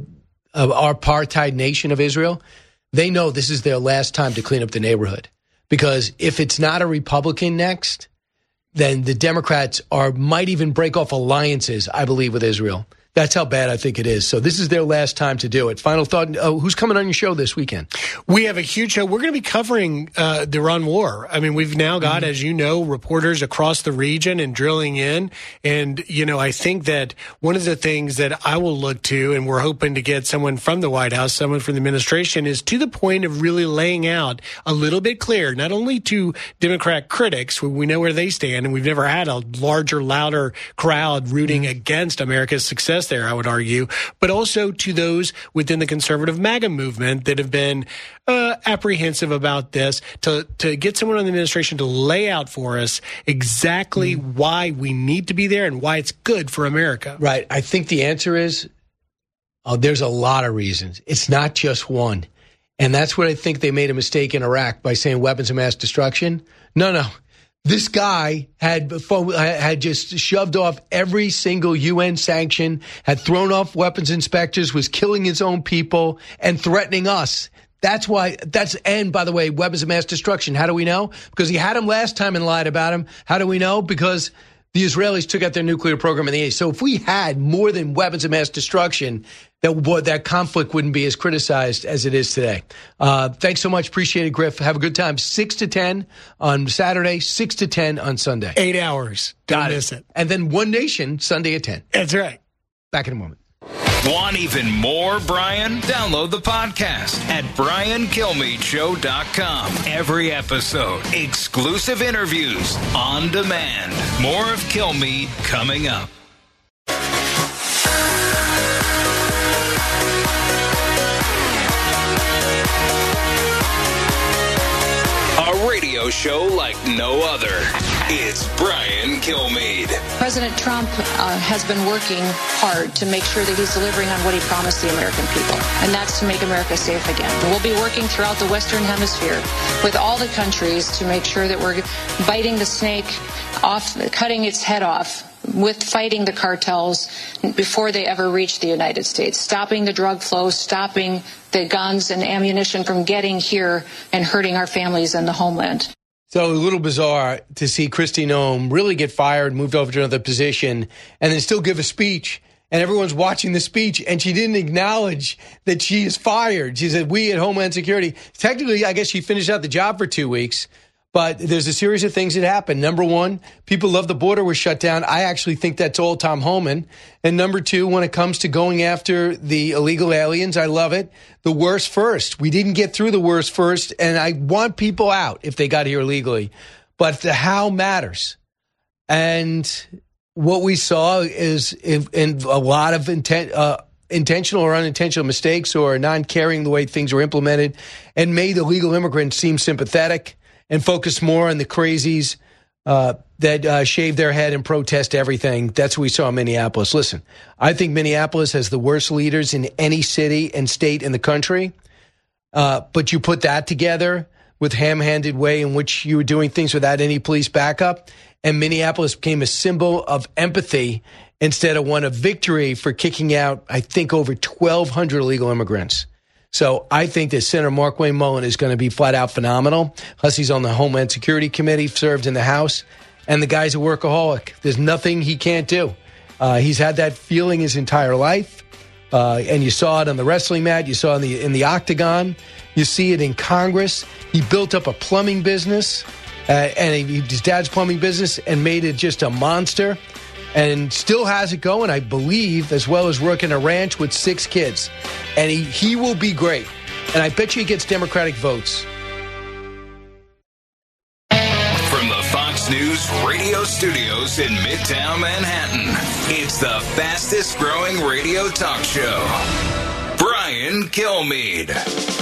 our apartheid nation of Israel, they know this is their last time to clean up the neighborhood. Because if it's not a Republican next, then the Democrats might even break off alliances, I believe, with Israel. That's how bad I think it is. So this is their last time to do it. Final thought, who's coming on your show this weekend? We have a huge show. We're going to be covering the Iran war. I mean, we've now got, as you know, reporters across the region and drilling in. And, I think that one of the things that I will look to, and we're hoping to get someone from the White House, someone from the administration, is to the point of really laying out a little bit clear, not only to Democrat critics, we know where they stand, and we've never had a larger, louder crowd rooting against America's success there, I would argue, but also to those within the conservative MAGA movement that have been apprehensive about this, to get someone in the administration to lay out for us exactly why we need to be there and why it's good for America. Right. I think the answer is there's a lot of reasons. It's not just one. And that's what I think they made a mistake in Iraq by saying weapons of mass destruction. No. This guy had just shoved off every single UN sanction, had thrown off weapons inspectors, was killing his own people and threatening us. And by the way, weapons of mass destruction. How do we know? Because he had them last time and lied about them. How do we know? Because the Israelis took out their nuclear program in the 80s. So if we had more than weapons of mass destruction, that conflict wouldn't be as criticized as it is today. Thanks so much. Appreciate it, Griff. Have a good time. 6 to 10 on Saturday, 6 to 10 on Sunday. 8 hours. Don't miss it. And then One Nation, Sunday at 10. That's right. Back in a moment. Want even more Brian? Download the podcast at BrianKilmeadshow.com. Every episode, exclusive interviews on demand. More of Kilmeade coming up. A radio show like no other. It's Brian Kilmeade. President Trump has been working hard to make sure that he's delivering on what he promised the American people, and that's to make America safe again. We'll be working throughout the Western Hemisphere with all the countries to make sure that we're biting the snake off, cutting its head off, with fighting the cartels before they ever reach the United States, stopping the drug flow, stopping the guns and ammunition from getting here and hurting our families and the homeland. So a little bizarre to see Kristi Noem really get fired, moved over to another position, and then still give a speech. And everyone's watching the speech, and she didn't acknowledge that she is fired. She said, we at Homeland Security. Technically, I guess she finished out the job for 2 weeks. But there's a series of things that happened. Number one, people love the border was shut down. I actually think that's all Tom Homan. And number two, when it comes to going after the illegal aliens, I love it. The worst first. We didn't get through the worst first, and I want people out if they got here illegally. But the how matters. And what we saw is in a lot of intentional or unintentional mistakes or non-caring the way things were implemented and made illegal immigrants seem sympathetic and focus more on the crazies that shave their head and protest everything. That's what we saw in Minneapolis. Listen, I think Minneapolis has the worst leaders in any city and state in the country. But you put that together with ham-handed way in which you were doing things without any police backup, and Minneapolis became a symbol of empathy instead of one of victory for kicking out, I think, over 1,200 illegal immigrants. So I think that Senator Markwayne Mullin is going to be flat out phenomenal. Plus, he's on the Homeland Security Committee, served in the House, and the guy's a workaholic. There's nothing he can't do. He's had that feeling his entire life, and you saw it on the wrestling mat. You saw it in the octagon. You see it in Congress. He built up a plumbing business, and his dad's plumbing business, and made it just a monster. And still has it going, I believe, as well as working a ranch with 6 kids. And he will be great. And I bet you he gets Democratic votes. From the Fox News radio studios in Midtown Manhattan, it's the fastest growing radio talk show. Brian Kilmeade.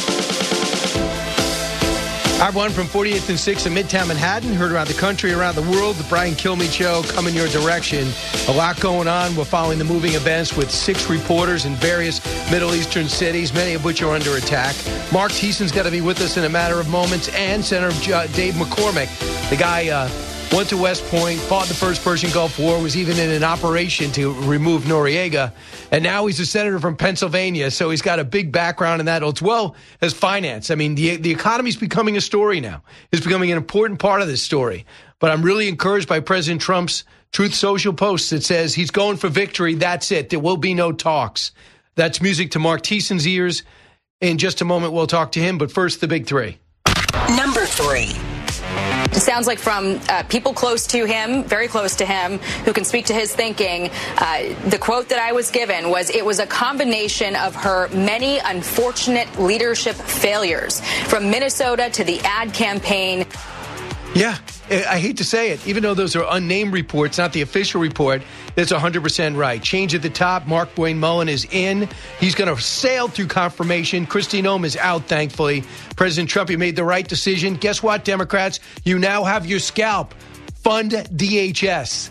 Hi, everyone, from 48th and 6th in Midtown Manhattan, heard around the country, around the world, the Brian Kilmeade Show coming your direction. A lot going on. We're following the moving events with 6 reporters in various Middle Eastern cities, many of which are under attack. Mark Thiessen's got to be with us in a matter of moments, and Senator Dave McCormick, the guy went to West Point, fought the first Persian Gulf War, was even in an operation to remove Noriega, and now he's a senator from Pennsylvania, so he's got a big background in that, as well as finance. I mean, the economy's becoming a story now. It's becoming an important part of this story. But I'm really encouraged by President Trump's Truth Social posts, it says he's going for victory. That's it. There will be no talks. That's music to Mark Thiessen's ears. In just a moment, we'll talk to him. But first, the big three. Number 3. It sounds like from people close to him, very close to him, who can speak to his thinking. The quote that I was given was, it was a combination of her many unfortunate leadership failures, from Minnesota to the ad campaign. Yeah, I hate to say it. Even though those are unnamed reports, not the official report, that's 100% right. Change at the top. Mark Wayne Mullen is in. He's going to sail through confirmation. Kristi Noem is out, thankfully. President Trump, you made the right decision. Guess what, Democrats? You now have your scalp. Fund DHS.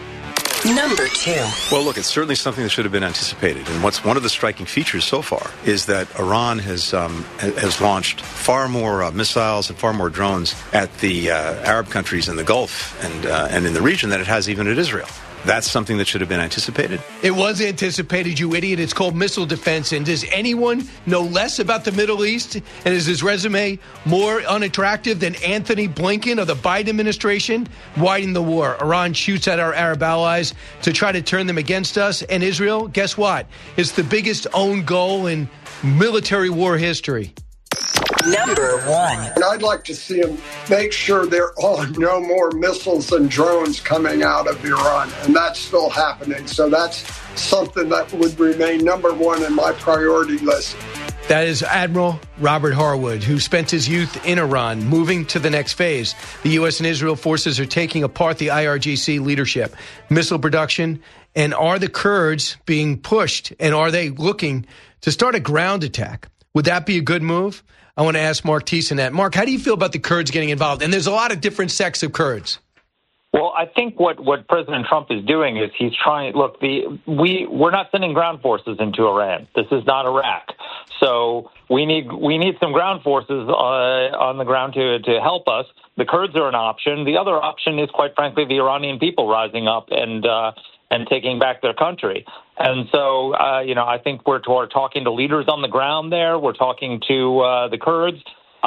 Number 2. Well, look, it's certainly something that should have been anticipated. And what's one of the striking features so far is that Iran has launched far more missiles and far more drones at the Arab countries in the Gulf and in the region than it has even at Israel. That's something that should have been anticipated. It was anticipated, you idiot. It's called missile defense. And does anyone know less about the Middle East? And is his resume more unattractive than Anthony Blinken of the Biden administration? Widen the war. Iran shoots at our Arab allies to try to turn them against us. And Israel, guess what? It's the biggest own goal in military war history. Number 1. And I'd like to see him make sure there are no more missiles and drones coming out of Iran. And that's still happening. So that's something that would remain number 1 in my priority list. That is Admiral Robert Harwood, who spent his youth in Iran, moving to the next phase. The U.S. and Israel forces are taking apart the IRGC leadership, missile production, and are the Kurds being pushed, and are they looking to start a ground attack? Would that be a good move? I want to ask Mark Thiessen that. Mark, how do you feel about the Kurds getting involved? And there's a lot of different sects of Kurds. Well, I think what President Trump is doing is he's trying. Look, we're not sending ground forces into Iran. This is not Iraq, so we need some ground forces on the ground to help us. The Kurds are an option. The other option is, quite frankly, the Iranian people rising up and taking back their country. And so, I think we're talking to leaders on the ground there. We're talking to the Kurds,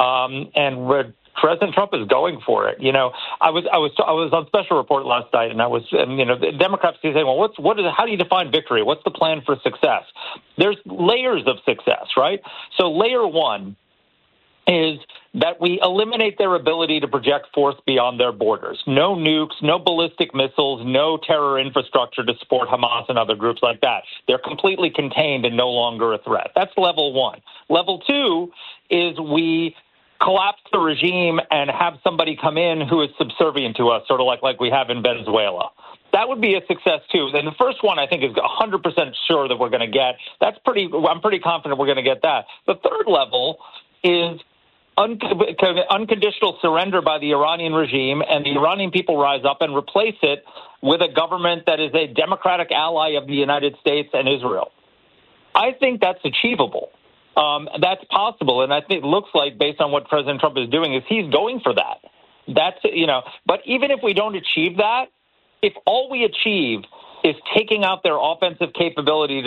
and President Trump is going for it. I was on Special Report last night, and the Democrats keep saying, well, how do you define victory? What's the plan for success? There's layers of success, right? So layer 1 is that we eliminate their ability to project force beyond their borders. No nukes, no ballistic missiles, no terror infrastructure to support Hamas and other groups like that. They're completely contained and no longer a threat. That's level 1. Level 2 is we collapse the regime and have somebody come in who is subservient to us, sort of like we have in Venezuela. That would be a success, too. And the first one, I think, is 100% sure that we're going to get. I'm pretty confident we're going to get that. The third level is unconditional surrender by the Iranian regime, and the Iranian people rise up and replace it with a government that is a democratic ally of the United States and Israel. I think that's achievable. That's possible, and I think it looks like, based on what President Trump is doing, is he's going for that. But even if we don't achieve that, if all we achieve is taking out their offensive capability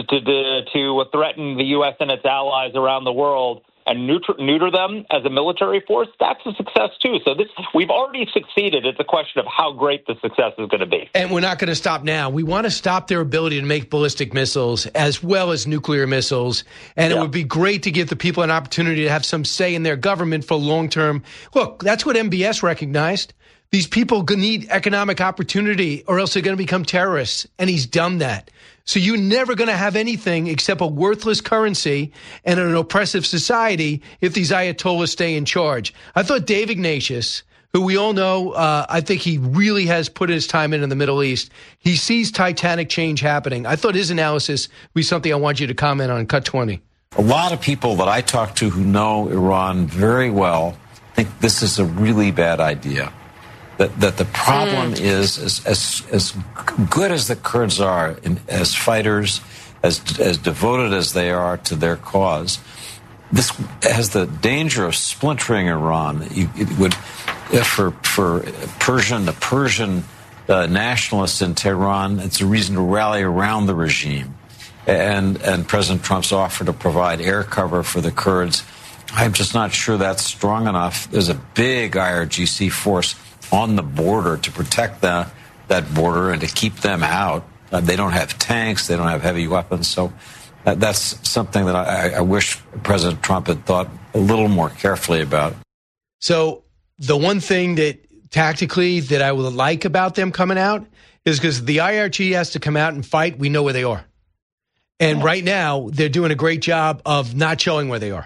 to threaten the U.S. and its allies around the world and neuter them as a military force, that's a success, too. So we've already succeeded. It's a question of how great the success is going to be. And we're not going to stop now. We want to stop their ability to make ballistic missiles as well as nuclear missiles. And It would be great to give the people an opportunity to have some say in their government for long-term. Look, that's what MBS recognized. These people need economic opportunity or else they're going to become terrorists. And he's done that. So you're never going to have anything except a worthless currency and an oppressive society if these Ayatollahs stay in charge. I thought Dave Ignatius, who we all know, I think he really has put his time in the Middle East. He sees titanic change happening. I thought his analysis would be something I want you to comment on. Cut 20. A lot of people that I talk to who know Iran very well think this is a really bad idea. That the problem is as good as the Kurds are as fighters, as devoted as they are to their cause, this has the danger of splintering Iran. It would, for the Persian nationalists in Tehran, it's a reason to rally around the regime. And President Trump's offer to provide air cover for the Kurds, I'm just not sure that's strong enough. There's a big IRGC force on the border to protect the that border and to keep them out. They don't have tanks. They don't have heavy weapons. So that's something that I wish President Trump had thought a little more carefully about. So the one thing that tactically that I would like about them coming out is because the IRG has to come out and fight. We know where they are. And right now, they're doing a great job of not showing where they are.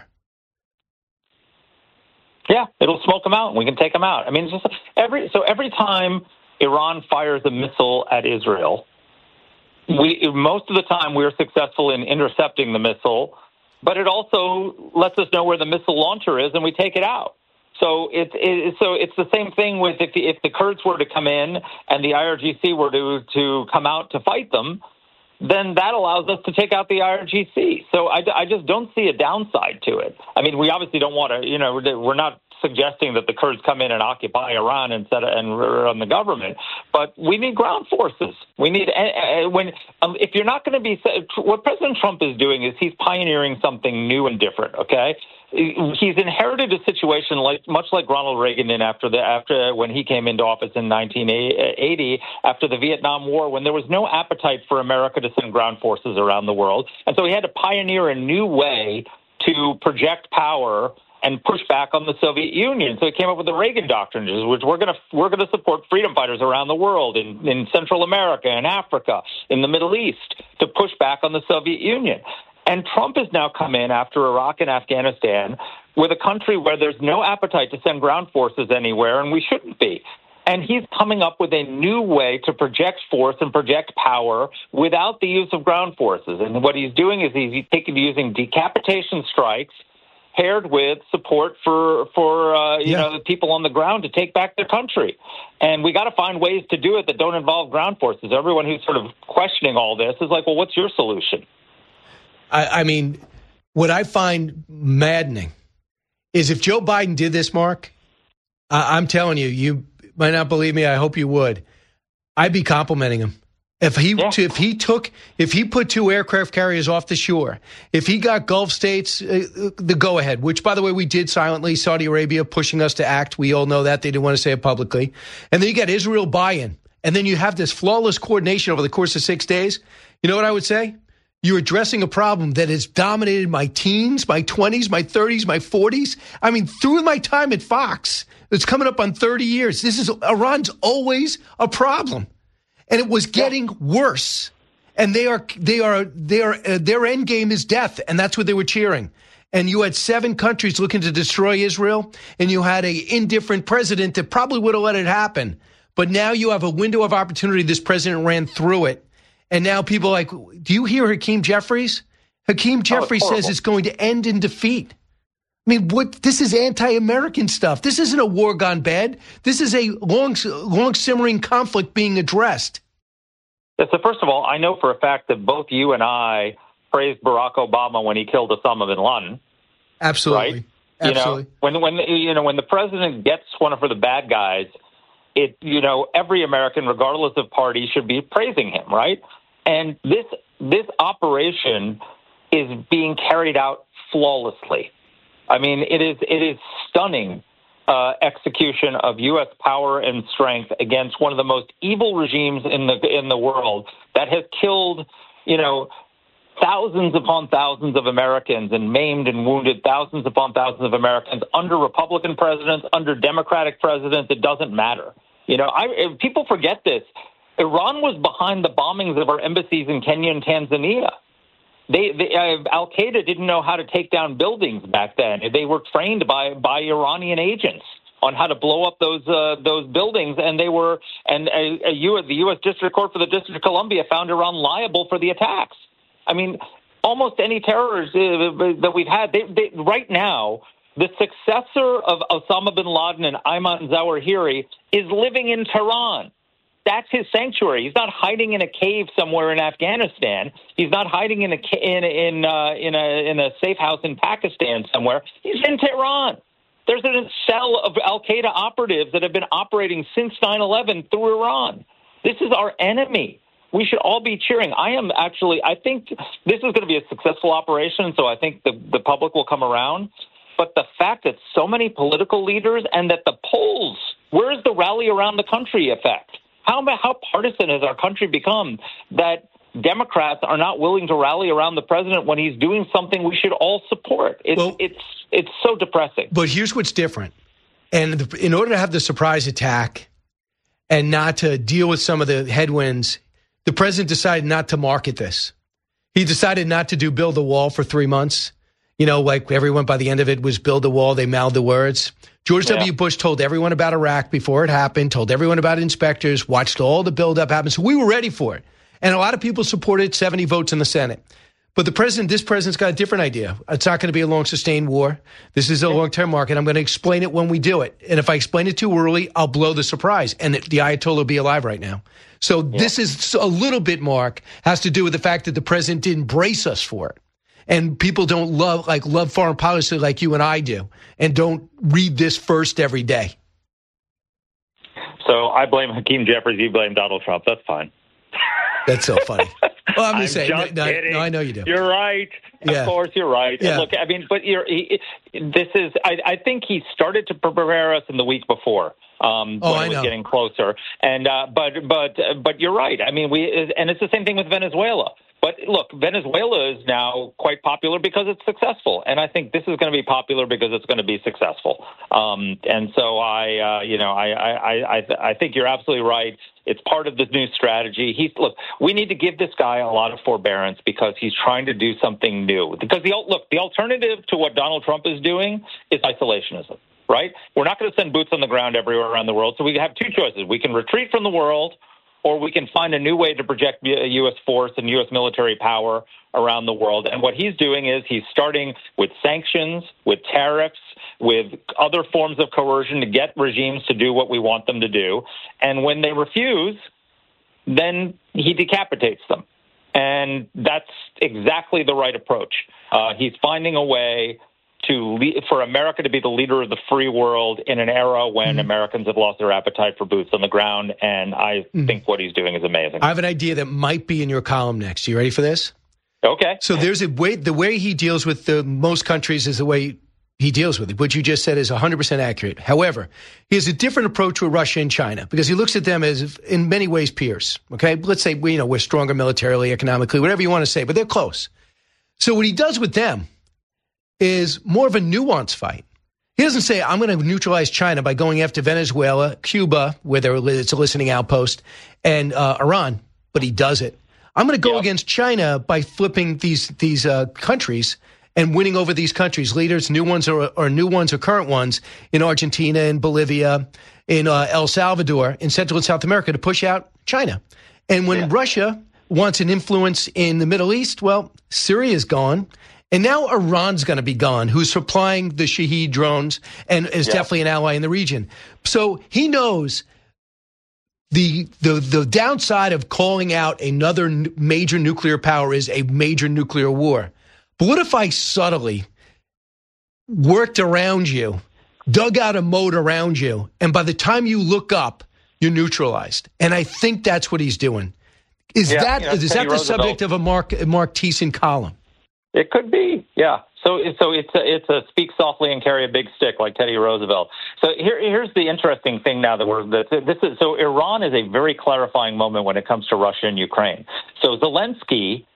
Yeah, it'll smoke them out, and we can take them out. I mean, it's just every time Iran fires a missile at Israel, most of the time we're successful in intercepting the missile, but it also lets us know where the missile launcher is, and we take it out. So it's the same thing with if the Kurds were to come in and the IRGC were to come out to fight them, then that allows us to take out the IRGC. So I just don't see a downside to it. I mean, we obviously don't want to, we're not suggesting that the Kurds come in and occupy Iran and run the government, but we need ground forces. We need if you're not going to be what President Trump is doing is he's pioneering something new and different. Okay, he's inherited a situation much like Ronald Reagan did after when he came into office in 1980 after the Vietnam War, when there was no appetite for America to send ground forces around the world, and so he had to pioneer a new way to project power and push back on the Soviet Union. So he came up with the Reagan Doctrine, which we're going to support freedom fighters around the world, in Central America, in Africa, in the Middle East, to push back on the Soviet Union. And Trump has now come in after Iraq and Afghanistan with a country where there's no appetite to send ground forces anywhere, and we shouldn't be. And he's coming up with a new way to project force and project power without the use of ground forces. And what he's doing is he's using decapitation strikes paired with support for the people on the ground to take back their country. And we got to find ways to do it that don't involve ground forces. Everyone who's sort of questioning all this is like, well, what's your solution? I mean, what I find maddening is if Joe Biden did this, Mark, I'm telling you, you might not believe me. I hope you would. I'd be complimenting him. If he put 2 aircraft carriers off the shore, if he got Gulf states the go-ahead, which, by the way, we did silently, Saudi Arabia pushing us to act. We all know that. They didn't want to say it publicly. And then you got Israel buy-in. And then you have this flawless coordination over the course of 6 days. You know what I would say? You're addressing a problem that has dominated my teens, my 20s, my 30s, my 40s. I mean, through my time at Fox, it's coming up on 30 years. Iran's always a problem. And it was getting worse. And their end game is death. And that's what they were cheering. And you had 7 countries looking to destroy Israel. And you had an indifferent president that probably would have let it happen. But now you have a window of opportunity. This president ran through it. And now people are like, do you hear Hakeem Jeffries? Hakeem Jeffries says it's going to end in defeat. I mean, this is anti-American stuff. This isn't a war gone bad. This is a long simmering conflict being addressed. Yeah, so first of all, I know for a fact that both you and I praised Barack Obama when he killed Osama bin Laden. Absolutely. Right? Absolutely. When the president gets one of the bad guys, every American, regardless of party, should be praising him, right? And this operation is being carried out flawlessly. I mean, it is stunning execution of U.S. power and strength against one of the most evil regimes in the world that has killed, thousands upon thousands of Americans and maimed and wounded thousands upon thousands of Americans under Republican presidents, under Democratic presidents. It doesn't matter. People forget this. Iran was behind the bombings of our embassies in Kenya and Tanzania. Al-Qaeda didn't know how to take down buildings back then. They were trained by Iranian agents on how to blow up those buildings, and the U.S. District Court for the District of Columbia found Iran liable for the attacks. I mean, almost any terrorists that we've had, right now, the successor of Osama bin Laden and Ayman Zawahiri is living in Tehran. That's his sanctuary. He's not hiding in a cave somewhere in Afghanistan. He's not hiding in a safe house in Pakistan somewhere. He's in Tehran. There's a cell of Al-Qaeda operatives that have been operating since 9/11 through Iran. This is our enemy. We should all be cheering. I think this is going to be a successful operation, so I think the public will come around. But the fact that so many political leaders and that the polls, where is the rally around the country effect? how partisan has our country become that Democrats are not willing to rally around the president when he's doing something we should all support? It's so depressing. But here's what's different. And in order to have the surprise attack and not to deal with some of the headwinds, the president decided not to market this. He decided not to build the wall for 3 months. You know, like everyone by the end of it was build the wall. They mouthed the words. George W. Bush told everyone about Iraq before it happened, told everyone about inspectors, watched all the buildup happen. So we were ready for it. And a lot of people supported 70 votes in the Senate. But this president's got a different idea. It's not going to be a long, sustained war. This is a long-term market. I'm going to explain it when we do it. And if I explain it too early, I'll blow the surprise. And the Ayatollah will be alive right now. So this is a little bit, Mark, has to do with the fact that the president didn't brace us for it. And people don't love foreign policy like you and I do, and don't read this first every day. So I blame Hakeem Jeffries. You blame Donald Trump. That's fine. That's so funny. Well, I'm just saying. No, I know you do. You're right. Yeah. Of course, you're right. Yeah. And look, I mean, but I think he started to prepare us in the week before. When it was getting closer. And but you're right. I mean, and it's the same thing with Venezuela. But look, Venezuela is now quite popular because it's successful, and I think this is going to be popular because it's going to be successful. And so I think you're absolutely right. It's part of this new strategy. Look, we need to give this guy a lot of forbearance because he's trying to do something new. Because the alternative to what Donald Trump is doing is isolationism. Right? We're not going to send boots on the ground everywhere around the world. So we have two choices. We can retreat from the world, or we can find a new way to project U.S. force and U.S. military power around the world. And what he's doing is he's starting with sanctions, with tariffs, with other forms of coercion to get regimes to do what we want them to do. And when they refuse, then he decapitates them. And that's exactly the right approach. He's finding a way for America to be the leader of the free world in an era when Americans have lost their appetite for boots on the ground, and I think what he's doing is amazing. I have an idea that might be in your column next. You ready for this? Okay. So there's the way he deals with most countries is the way he deals with it. What you just said is 100% accurate. However, he has a different approach with Russia and China because he looks at them as, in many ways, peers. Okay, let's say we're stronger militarily, economically, whatever you want to say, but they're close. So what he does with them is more of a nuanced fight. He doesn't say, I'm going to neutralize China by going after Venezuela, Cuba, where it's a listening outpost, and Iran, but he does it. I'm going to go against China by flipping these countries and winning over these countries, leaders, new ones or current ones, in Argentina, in Bolivia, in El Salvador, in Central and South America, to push out China. And when Russia wants an influence in the Middle East, well, Syria's gone. And now Iran's going to be gone, who's supplying the Shahed drones and is definitely an ally in the region. So he knows the downside of calling out another major nuclear power is a major nuclear war. But what if I subtly worked around you, dug out a moat around you, and by the time you look up, you're neutralized? And I think that's what he's doing. Is that the subject of a Mark Thiessen column? It could be, yeah. So it's a speak softly and carry a big stick like Teddy Roosevelt. So here's the interesting thing now so Iran is a very clarifying moment when it comes to Russia and Ukraine. So Zelensky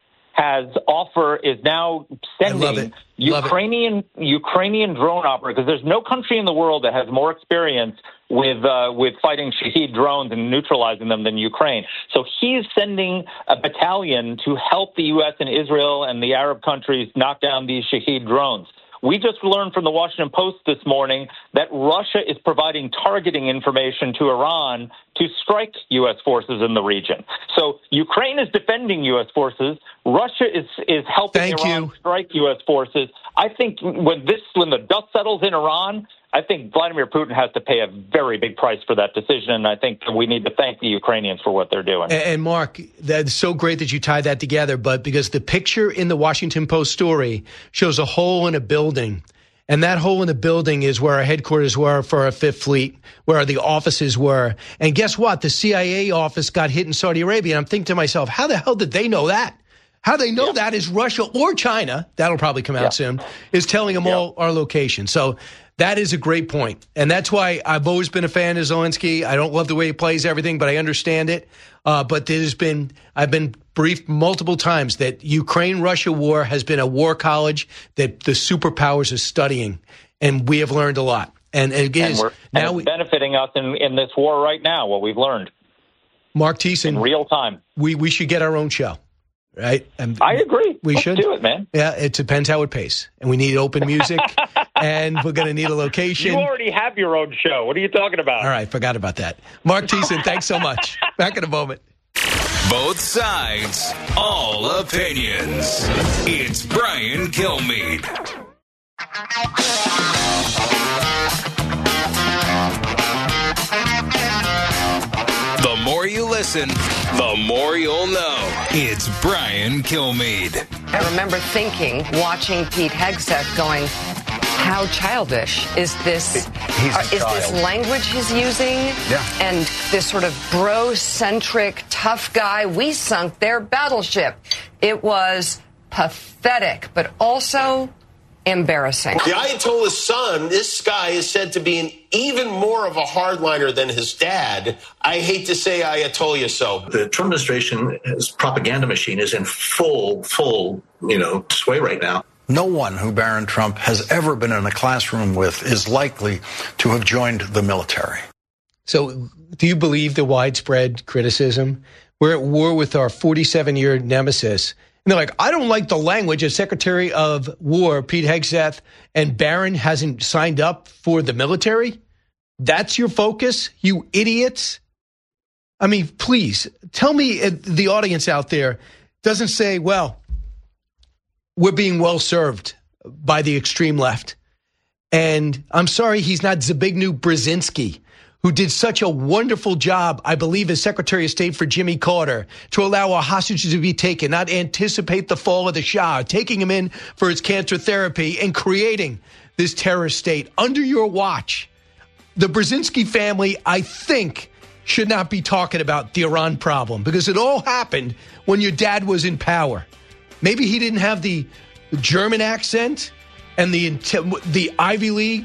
is now sending Ukrainian drone operators, because there's no country in the world that has more experience with fighting Shahed drones and neutralizing them than Ukraine. So he's sending a battalion to help the U.S. and Israel and the Arab countries knock down these Shahed drones. We just learned from the Washington Post this morning that Russia is providing targeting information to Iran to strike U.S. forces in the region. So Ukraine is defending U.S. forces. Russia is helping Iran strike U.S. forces. I think when the dust settles in Iran, I think Vladimir Putin has to pay a very big price for that decision, and I think we need to thank the Ukrainians for what they're doing. And Mark, that's so great that you tie that together, but because the picture in the Washington Post story shows a hole in a building, and that hole in the building is where our headquarters were for our Fifth Fleet, where the offices were. And guess what? The CIA office got hit in Saudi Arabia, and I'm thinking to myself, how the hell did they know that? How they know that is Russia or China, that'll probably come out soon, is telling them all our location. So that is a great point. And that's why I've always been a fan of Zelensky. I don't love the way he plays everything, but I understand it. But I've been briefed multiple times that Ukraine-Russia war has been a war college that the superpowers are studying. And we have learned a lot. And again, it's benefiting us in this war right now, what we've learned. Mark Thiessen. In real time. We should get our own show. Right? And I agree. We Let's should do it, man. Yeah, it depends how it pays. And we need open music, and we're going to need a location. You already have your own show. What are you talking about? All right, forgot about that. Mark Thiessen, thanks so much. Back in a moment. Both sides, all opinions. It's Brian Kilmeade. The more you listen, the more you'll know. It's Brian Kilmeade. I remember thinking, watching Pete Hegseth, going, how childish is this? Is this language he's using? Yeah. And this sort of bro-centric, tough guy, we sunk their battleship. It was pathetic, but also embarrassing. The Ayatollah's son, this guy is said to be even more of a hardliner than his dad. I hate to say Ayatollah so. The Trump administration's propaganda machine is in full, sway right now. No one who Barron Trump has ever been in a classroom with is likely to have joined the military. So do you believe the widespread criticism? We're at war with our 47-year nemesis. And they're like, I don't like the language as Secretary of War, Pete Hegseth, and Barron hasn't signed up for the military? That's your focus, you idiots? I mean, please, tell me the audience out there doesn't say, well, we're being well served by the extreme left. And I'm sorry he's not Zbigniew Brzezinski, who did such a wonderful job, I believe, as Secretary of State for Jimmy Carter, to allow our hostages to be taken, not anticipate the fall of the Shah, taking him in for his cancer therapy and creating this terrorist state under your watch. The Brzezinski family, I think, should not be talking about the Iran problem because it all happened when your dad was in power. Maybe he didn't have the German accent and the Ivy League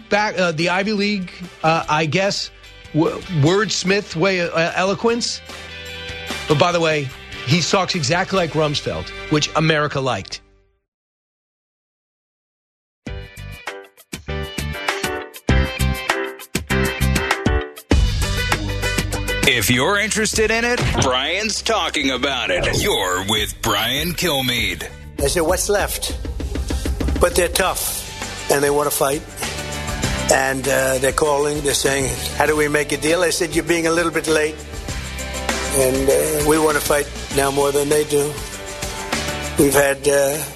I guess, wordsmith way of eloquence. But by the way, he talks exactly like Rumsfeld, which America liked. If you're interested in it, Brian's talking about it. You're with Brian Kilmeade. I said, what's left? But they're tough, and they want to fight. And they're calling, they're saying, how do we make a deal? I said, you're being a little bit late. And we want to fight now more than they do. We've had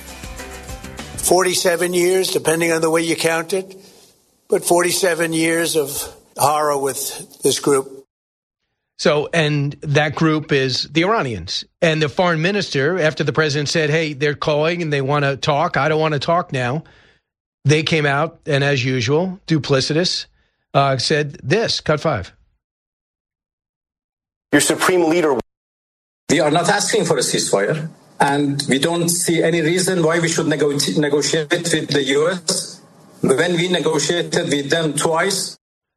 47 years, depending on the way you count it, but 47 years of horror with this group. So, and that group is the Iranians. And the foreign minister, after the president said, hey, they're calling and they want to talk, I don't want to talk now, they came out and, as usual, duplicitous, said this, cut 5. Your supreme leader. We are not asking for a ceasefire, and we don't see any reason why we should negotiate with the U.S. When we negotiated with them twice.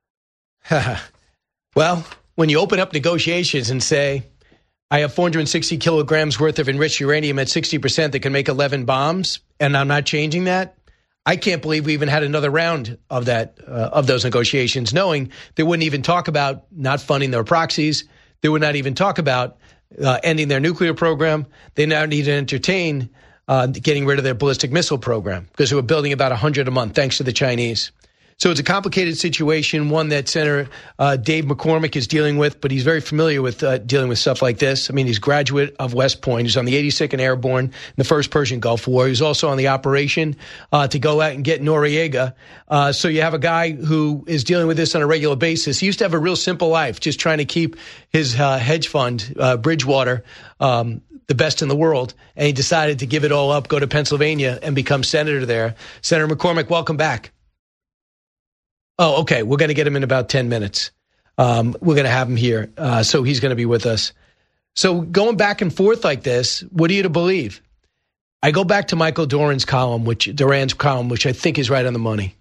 Well, when you open up negotiations and say, I have 460 kilograms worth of enriched uranium at 60% that can make 11 bombs, and I'm not changing that, I can't believe we even had another round of that of those negotiations, knowing they wouldn't even talk about not funding their proxies. They would not even talk about ending their nuclear program. They now need to entertain getting rid of their ballistic missile program because they were building about 100 a month, thanks to the Chinese. So it's a complicated situation, one that Senator Dave McCormick is dealing with, but he's very familiar with dealing with stuff like this. I mean, he's a graduate of West Point. He's on the 82nd Airborne in the First Persian Gulf War. He was also on the operation to go out and get Noriega. So you have a guy who is dealing with this on a regular basis. He used to have a real simple life, just trying to keep his hedge fund, Bridgewater, the best in the world. And he decided to give it all up, go to Pennsylvania, and become senator there. Senator McCormick, welcome back. Oh, okay. We're going to get him in about 10 minutes. We're going to have him here. So he's going to be with us. So going back and forth like this, what are you to believe? I go back to Michael Duran's column, which I think is right on the money.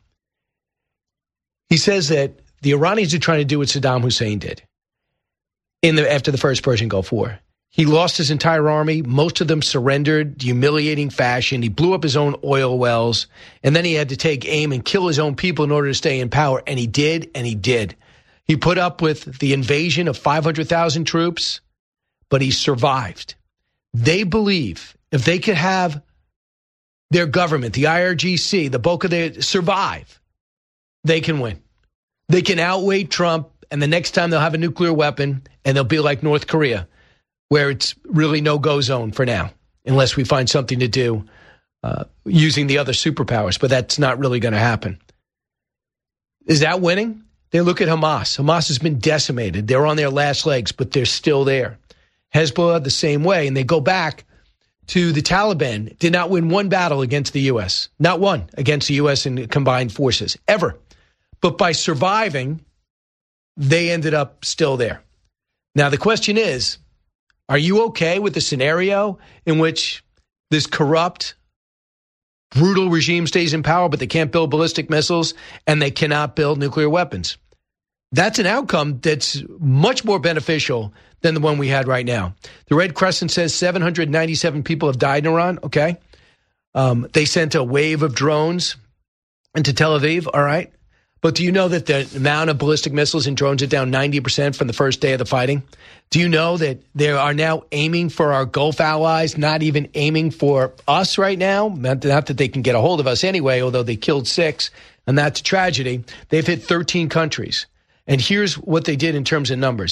He says that the Iranians are trying to do what Saddam Hussein did after the first Persian Gulf War. He lost his entire army. Most of them surrendered, humiliating fashion. He blew up his own oil wells, and then he had to take aim and kill his own people in order to stay in power. And he did, and he did. He put up with the invasion of 500,000 troops, but he survived. They believe if they could have their government, the IRGC, the bulk of their survive, they can win. They can outweigh Trump, and the next time they'll have a nuclear weapon, and they'll be like North Korea, where it's really no-go zone for now, unless we find something to do using the other superpowers. But that's not really going to happen. Is that winning? They look at Hamas. Hamas has been decimated. They're on their last legs, but they're still there. Hezbollah the same way, and they go back to the Taliban. Did not win one battle against the U.S., not one against the U.S. and combined forces, ever. But by surviving, they ended up still there. Now, the question is, are you okay with the scenario in which this corrupt, brutal regime stays in power, but they can't build ballistic missiles and they cannot build nuclear weapons? That's an outcome that's much more beneficial than the one we had right now. The Red Crescent says 797 people have died in Iran, okay? They sent a wave of drones into Tel Aviv, all right? But do you know that the amount of ballistic missiles and drones are down 90% from the first day of the fighting? Do you know that they are now aiming for our Gulf allies, not even aiming for us right now? Not that they can get a hold of us anyway, although they killed 6, and that's a tragedy. They've hit 13 countries. And here's what they did in terms of numbers.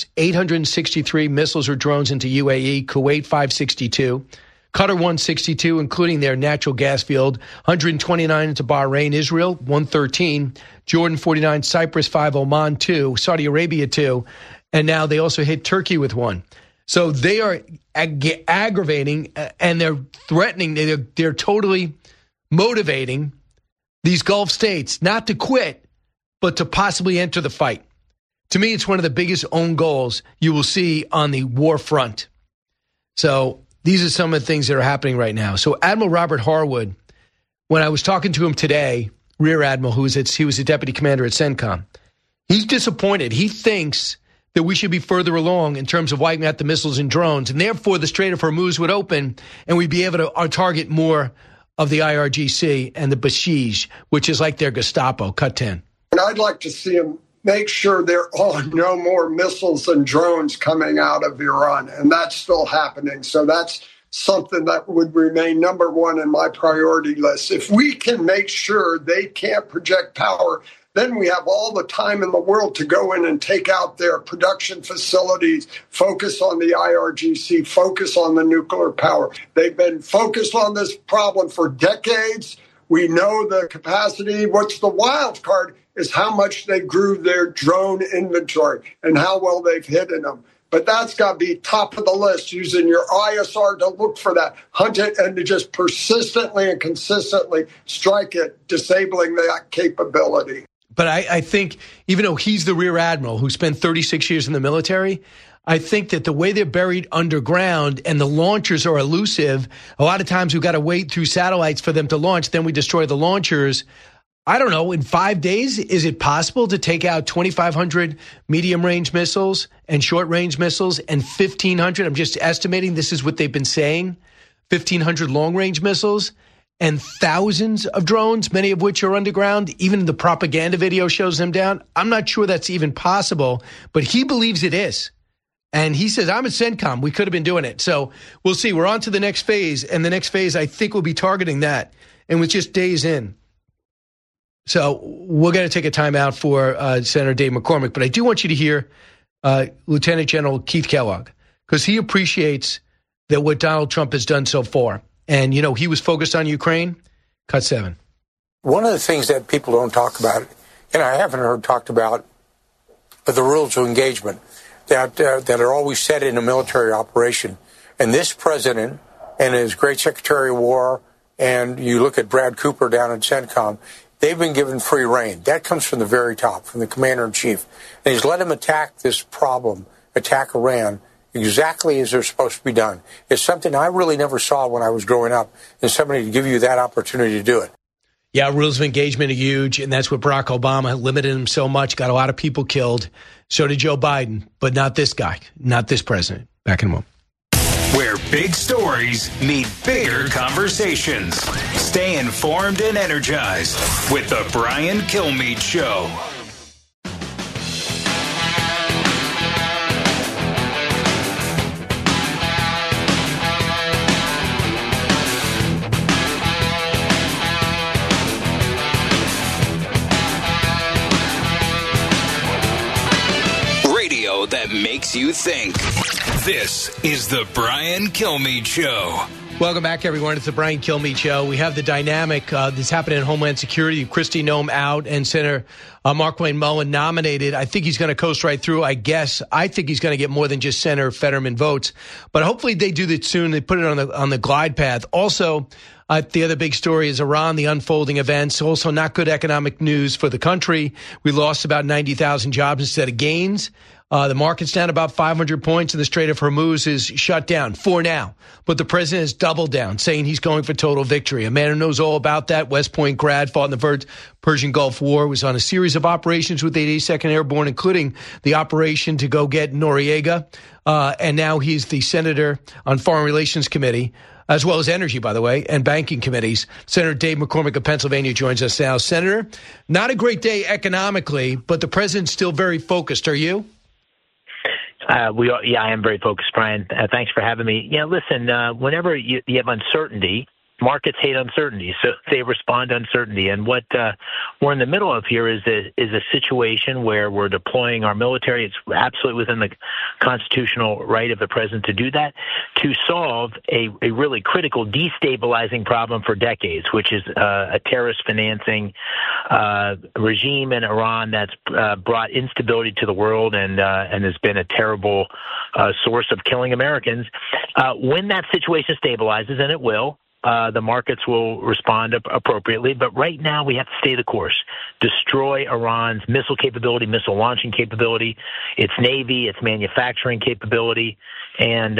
863 missiles or drones into UAE, Kuwait 562, Qatar 162, including their natural gas field, 129 into Bahrain, Israel 113, Jordan 49, Cyprus 5, Oman 2, Saudi Arabia 2, and now they also hit Turkey with 1. So they are aggravating and they're threatening, they're totally motivating these Gulf states not to quit, but to possibly enter the fight. To me, it's one of the biggest own goals you will see on the war front. So these are some of the things that are happening right now. So Admiral Robert Harwood, when I was talking to him today, Rear Admiral, he was a deputy commander at CENTCOM, he's disappointed. He thinks that we should be further along in terms of wiping out the missiles and drones, and therefore the Strait of Hormuz would open and we'd be able to target more of the IRGC and the Basij, which is like their Gestapo, cut 10. And I'd like to see him make sure there are no more missiles and drones coming out of Iran, and that's still happening. So that's something that would remain number one in my priority list. If we can make sure they can't project power, then we have all the time in the world to go in and take out their production facilities, focus on the IRGC, focus on the nuclear power. They've been focused on this problem for decades. We know the capacity. What's the wild card is how much they grew their drone inventory and how well they've hidden them. But that's got to be top of the list, using your ISR to look for that, hunt it, and to just persistently and consistently strike it, disabling that capability. But I think, even though he's the Rear Admiral who spent 36 years in the military, I think that the way they're buried underground and the launchers are elusive, a lot of times we've got to wait through satellites for them to launch, then we destroy the launchers. I don't know, in 5 days, is it possible to take out 2,500 medium-range missiles and short-range missiles and 1,500, I'm just estimating, this is what they've been saying, 1,500 long-range missiles and thousands of drones, many of which are underground? Even the propaganda video shows them down. I'm not sure that's even possible, but he believes it is. And he says, I'm at CENTCOM. We could have been doing it. So we'll see. We're on to the next phase, and the next phase, I think, will be targeting that, and with just days in. So we're going to take a time out for Senator Dave McCormick, but I do want you to hear Lieutenant General Keith Kellogg, because he appreciates that what Donald Trump has done so far. And, you know, he was focused on Ukraine. Cut 7. One of the things that people don't talk about, and I haven't heard talked about, are the rules of engagement that are always set in a military operation. And this president and his great Secretary of War, and you look at Brad Cooper down at CENTCOM, they've been given free rein. That comes from the very top, from the commander-in-chief. And he's let him attack this problem, attack Iran, exactly as they're supposed to be done. It's something I really never saw when I was growing up, and somebody to give you that opportunity to do it. Yeah, rules of engagement are huge, and that's what Barack Obama limited him so much, got a lot of people killed. So did Joe Biden, but not this guy, not this president. Back in a moment. Where big stories meet bigger conversations. Stay informed and energized with the Brian Kilmeade Show. Radio that makes you think. This is the Brian Kilmeade Show. Welcome back, everyone. It's the Brian Kilmeade Show. We have the dynamic that's happening in Homeland Security. Kristi Noem out and Senator Markwayne Mullin nominated. I think he's going to coast right through, I guess. I think he's going to get more than just Senator Fetterman votes. But hopefully they do that soon. They put it on the glide path. Also, the other big story is Iran, the unfolding events. Also, not good economic news for the country. We lost about 90,000 jobs instead of gains. The market's down about 500 points, and the Strait of Hormuz is shut down for now. But the president has doubled down, saying he's going for total victory. A man who knows all about that, West Point grad, fought in the Persian Gulf War, was on a series of operations with the 82nd Airborne, including the operation to go get Noriega. And now he's the senator on Foreign Relations Committee, as well as energy, by the way, and banking committees. Senator Dave McCormick of Pennsylvania joins us now. Senator, not a great day economically, but the president's still very focused. Are you? I am very focused, Brian. Thanks for having me. Yeah, listen, whenever you have uncertainty, markets hate uncertainty, so they respond to uncertainty. And what we're in the middle of here is a situation where we're deploying our military. It's absolutely within the constitutional right of the president to do that, to solve a really critical destabilizing problem for decades, which is a terrorist financing regime in Iran that's brought instability to the world and has been a terrible source of killing Americans. When that situation stabilizes, and it will, the markets will respond appropriately. But right now we have to stay the course. Destroy Iran's missile capability, missile launching capability, its navy, its manufacturing capability, and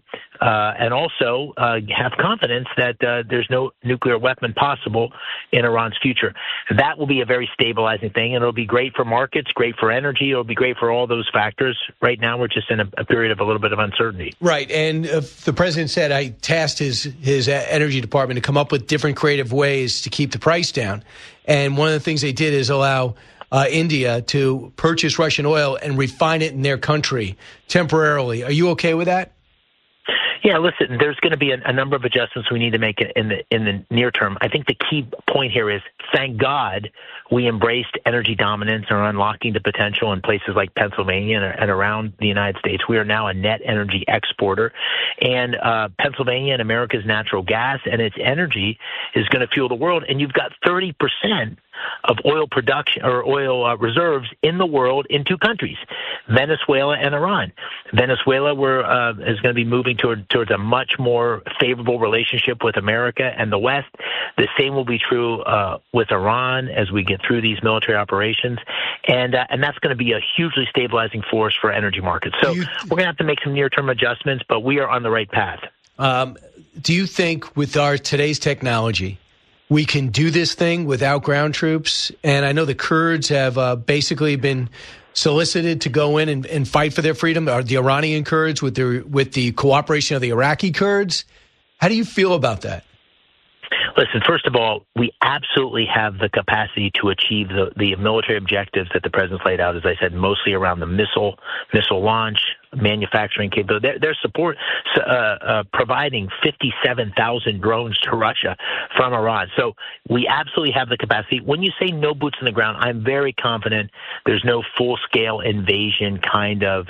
also have confidence that there's no nuclear weapon possible in Iran's future. That will be a very stabilizing thing, and it'll be great for markets, great for energy. It'll be great for all those factors. Right now, we're just in a period of a little bit of uncertainty. Right, and the president said I tasked his energy department to come up with different creative ways to keep the price down. And one of the things they did is allow India to purchase Russian oil and refine it in their country temporarily. Are you okay with that? Yeah, listen, there's going to be a number of adjustments we need to make in the near term. I think the key point here is, thank God we embraced energy dominance and are unlocking the potential in places like Pennsylvania and around the United States. We are now a net energy exporter, and Pennsylvania and America's natural gas and its energy is going to fuel the world. And you've got 30% of oil production or oil reserves in the world in two countries, Venezuela and Iran. Venezuela is going to be moving towards a much more favorable relationship with America and the West. The same will be true with Iran as we get through these military operations, and that's going to be a hugely stabilizing force for energy markets. So we're going to have to make some near-term adjustments, but we are on the right path. Do you think with today's technology, we can do this thing without ground troops? And I know the Kurds have basically been solicited to go in and fight for their freedom. Are the Iranian Kurds with the cooperation of the Iraqi Kurds? How do you feel about that? Listen, first of all, we absolutely have the capacity to achieve the military objectives that the president's laid out, as I said, mostly around the missile launch, manufacturing capability. Their support providing 57,000 drones to Russia from Iran. So we absolutely have the capacity. When you say no boots on the ground, I'm very confident there's no full-scale invasion kind of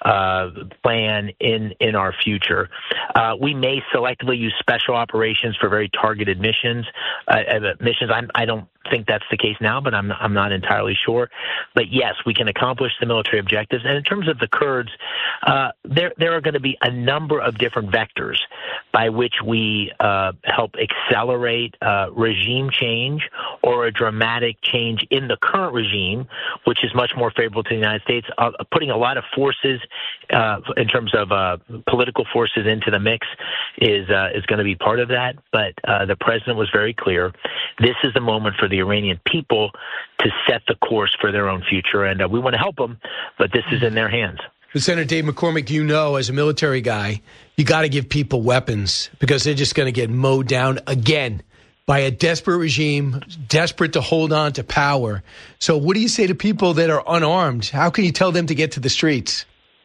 plan in our future. We may selectively use special operations for very targeted missions. I don't think that's the case now, but I'm not entirely sure. But yes, we can accomplish the military objectives. And in terms of the Kurds, there are going to be a number of different vectors by which we help accelerate regime change or a dramatic change in the current regime, which is much more favorable to the United States, putting a lot of forces in terms of political forces into the mix is going to be part of that. But the president was very clear. This is the moment for the Iranian people to set the course for their own future. And we want to help them, but this is in their hands. But Senator Dave McCormick, you know, as a military guy, you got to give people weapons because they're just going to get mowed down again by a desperate regime, desperate to hold on to power. So what do you say to people that are unarmed? How can you tell them to get to the streets?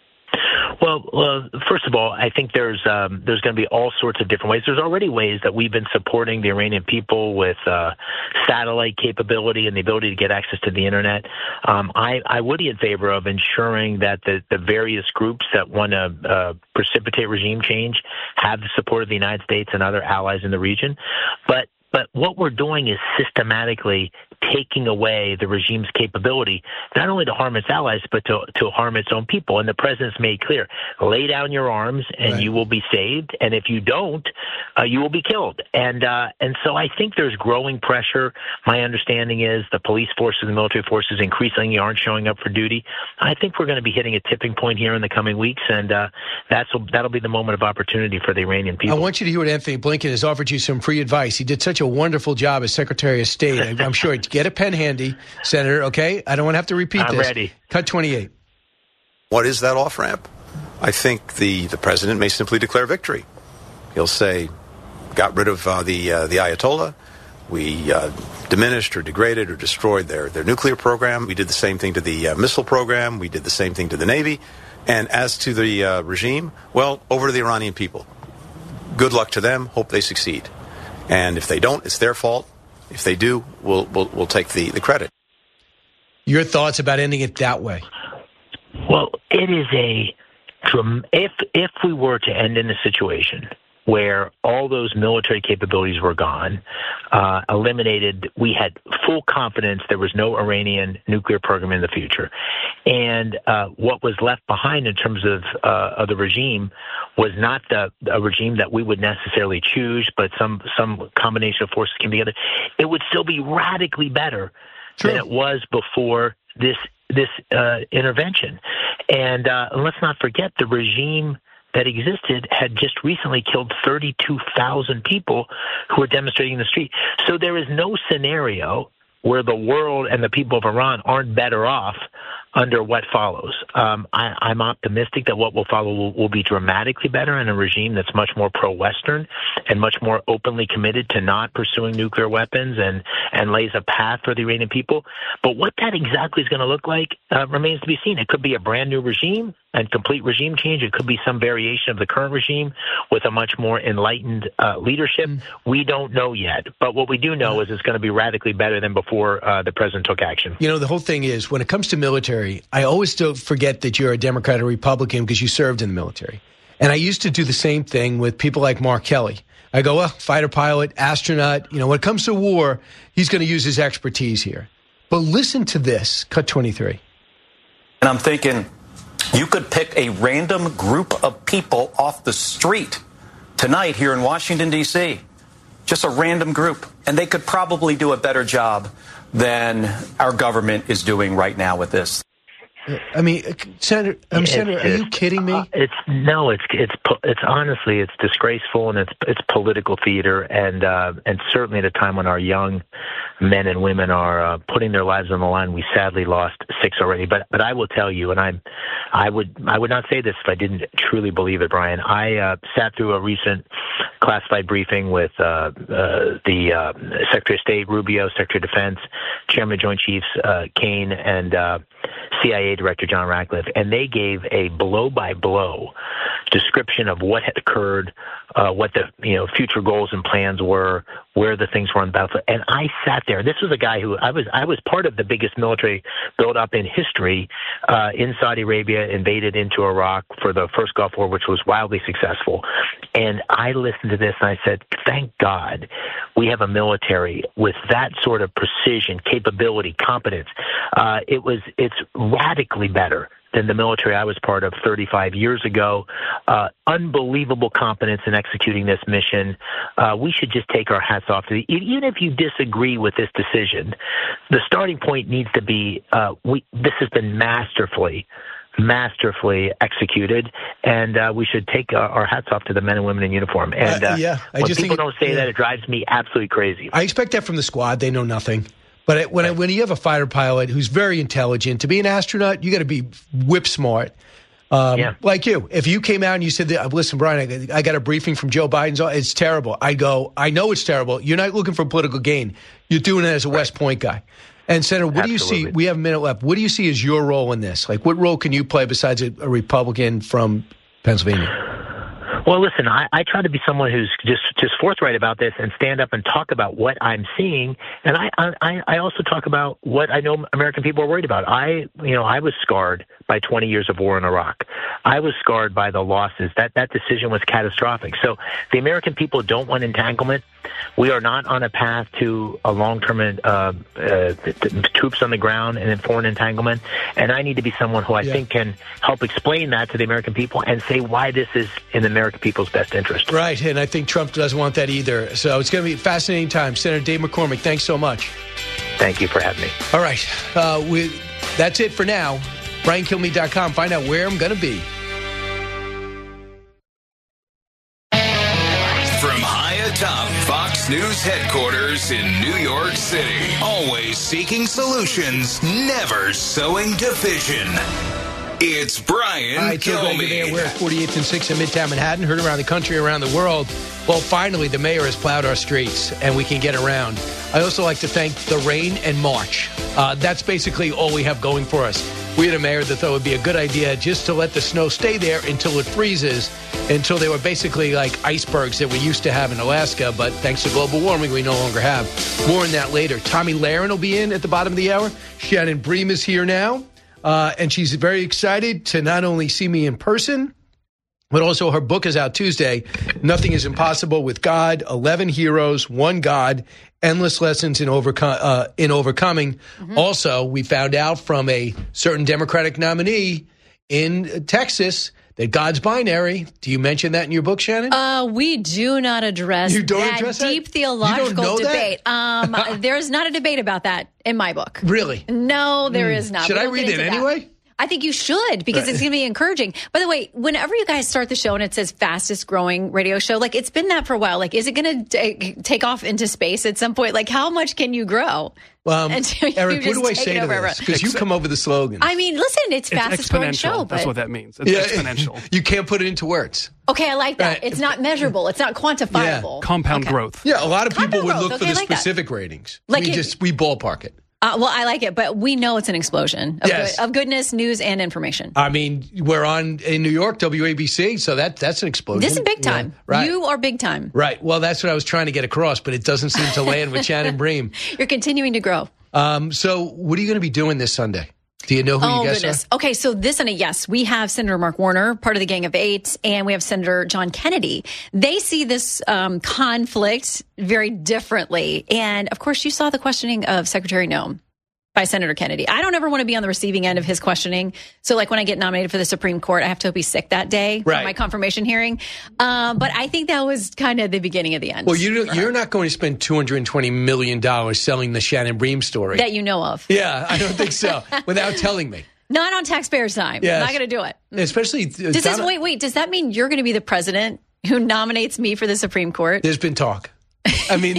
Well, first of all, I think there's going to be all sorts of different ways. There's already ways that we've been supporting the Iranian people with satellite capability and the ability to get access to the internet. I would be in favor of ensuring that the various groups that want to precipitate regime change have the support of the United States and other allies in the region. But what we're doing is systematically taking away the regime's capability, not only to harm its allies, but to harm its own people. And the president's made clear, lay down your arms and you will be saved. And if you don't, you will be killed. And so I think there's growing pressure. My understanding is the police forces and the military forces increasingly aren't showing up for duty. I think we're going to be hitting a tipping point here in the coming weeks. And that'll be the moment of opportunity for the Iranian people. I want you to hear what Anthony Blinken has offered you some free advice. He did such a wonderful job as Secretary of State. I'm sure. Get a pen handy, Senator, okay? I don't want to have to repeat this. I'm ready. Cut 28. What is that off-ramp? I think the president may simply declare victory. He'll say, got rid of the Ayatollah. We diminished or degraded or destroyed their nuclear program. We did the same thing to the missile program. We did the same thing to the Navy. And as to the regime, well, over to the Iranian people. Good luck to them. Hope they succeed. And if they don't, it's their fault. If they do, we'll take the credit. Your thoughts about ending it that way? Well, it is if we were to end in a situation where all those military capabilities were gone, eliminated, we had full confidence there was no Iranian nuclear program in the future. And what was left behind in terms of the regime was not a regime that we would necessarily choose, but some combination of forces came together. It would still be radically better than it was before this intervention. And let's not forget the regime that existed had just recently killed 32,000 people who were demonstrating in the street. So there is no scenario where the world and the people of Iran aren't better off under what follows. I'm optimistic that what will follow will be dramatically better in a regime that's much more pro-Western and much more openly committed to not pursuing nuclear weapons and lays a path for the Iranian people. But what that exactly is going to look like remains to be seen. It could be a brand new regime and complete regime change. It could be some variation of the current regime with a much more enlightened leadership. We don't know yet. But what we do know is it's going to be radically better than before the president took action. You know, the whole thing is, when it comes to military, I always still forget that you're a Democrat or Republican because you served in the military. And I used to do the same thing with people like Mark Kelly. I go, well, fighter pilot, astronaut, when it comes to war, he's going to use his expertise here. But listen to this, cut 23. And I'm thinking, you could pick a random group of people off the street tonight here in Washington, D.C., just a random group, and they could probably do a better job than our government is doing right now with this. I mean, Senator, are you kidding me? It's honestly, it's disgraceful, and it's political theater, and certainly at a time when our young men and women are putting their lives on the line. We sadly lost 6 already, but I will tell you, and I would not say this if I didn't truly believe it, Brian. I sat through a recent classified briefing with the Secretary of State Rubio, Secretary of Defense, Chairman of Joint Chiefs Kane, and CIA Director John Ratcliffe, and they gave a blow-by-blow description of what had occurred, what the future goals and plans were, where the things were on the battlefield. And I sat there. This was a guy who I was part of the biggest military build-up in history in Saudi Arabia, invaded into Iraq for the first Gulf War, which was wildly successful. And I listened to this and I said, thank God we have a military with that sort of precision, capability, competence. It's radically better than the military I was part of 35 years ago. Unbelievable competence in executing this mission. We should just take our hats off to even if you disagree with this decision, the starting point needs to be this has been masterfully executed, and we should take our hats off to the men and women in uniform. And when people don't say that, it drives me absolutely crazy. I expect that from the squad. They know nothing. But when you have a fighter pilot who's very intelligent, to be an astronaut, you got to be whip smart. Like you. If you came out and you said, listen, Brian, I got a briefing from Joe Biden's, it's terrible. I go, I know it's terrible. You're not looking for political gain. You're doing it as a West Point guy. And Senator, what do you see? We have a minute left. What do you see as your role in this? Like, what role can you play besides a Republican from Pennsylvania? Well, listen, I try to be someone who's just forthright about this and stand up and talk about what I'm seeing. And I also talk about what I know American people are worried about. I was scarred by 20 years of war in Iraq. I was scarred by the losses. That decision was catastrophic. So the American people don't want entanglement. We are not on a path to a long-term troops on the ground and foreign entanglement. And I need to be someone who I think can help explain that to the American people and say why this is in the American people's best interest. Right, and I think Trump doesn't want that either. So it's going to be a fascinating time. Senator Dave McCormick, thanks so much. Thank you for having me. All right, that's it for now. BrianKilmeade.com. Find out where I'm going to be. From high atop Fox News headquarters in New York City, always seeking solutions, never sowing division. It's Brian Kilmeade. We're at 48th and 6th in Midtown Manhattan, heard around the country, around the world. Well, finally, the mayor has plowed our streets, and we can get around. I also like to thank the rain and March. That's basically all we have going for us. We had a mayor that thought it would be a good idea just to let the snow stay there until it freezes, until they were basically like icebergs that we used to have in Alaska, but thanks to global warming, we no longer have. More on that later. Tomi Lahren will be in at the bottom of the hour. Shannon Bream is here now. And she's very excited to not only see me in person, but also her book is out Tuesday, Nothing is Impossible with God, 11 Heroes, One God, Endless Lessons in Overcoming. Mm-hmm. Also, we found out from a certain Democratic nominee in Texas that God's binary. Do you mention that in your book, Shannon? We do not address that deep theological debate. There's not a debate about that in my book. Really? No, there is not. Should I read it anyway? I think you should, because it's going to be encouraging. By the way, whenever you guys start the show and it says fastest growing radio show, like it's been that for a while. Like, is it going to take off into space at some point? Like, how much can you grow? Eric, what do I say to this? Because you come over with the slogan. I mean, listen, it's fastest growing show. But that's what that means. It's exponential. You can't put it into words. Okay, I like that. Right. It's not measurable. It's not quantifiable. Yeah. Compound growth. Yeah, a lot of people would look for the specific ratings. Like we ballpark it. Well, I like it, but we know it's an explosion of goodness, news, and information. I mean, we're on in New York, WABC, so that's an explosion. This is big time. Yeah, right. You are big time. Right. Well, that's what I was trying to get across, but it doesn't seem to land with Shannon Bream. You're continuing to grow. So what are you going to be doing this Sunday? Do you know who you guys are? Okay, so this Sunday, yes, we have Senator Mark Warner, part of the Gang of Eight, and we have Senator John Kennedy. They see this conflict very differently. And, of course, you saw the questioning of Secretary Noem by Senator Kennedy. I don't ever want to be on the receiving end of his questioning. So, like, when I get nominated for the Supreme Court, I have to be sick that day for my confirmation hearing. But I think that was kind of the beginning of the end. Well, you're not going to spend $220 million selling the Shannon Bream story. That you know of. Yeah, I don't think so. Without telling me. Not on taxpayers' time. Yes. I'm not going to do it. Especially. Wait. Does that mean you're going to be the president who nominates me for the Supreme Court? There's been talk. I mean,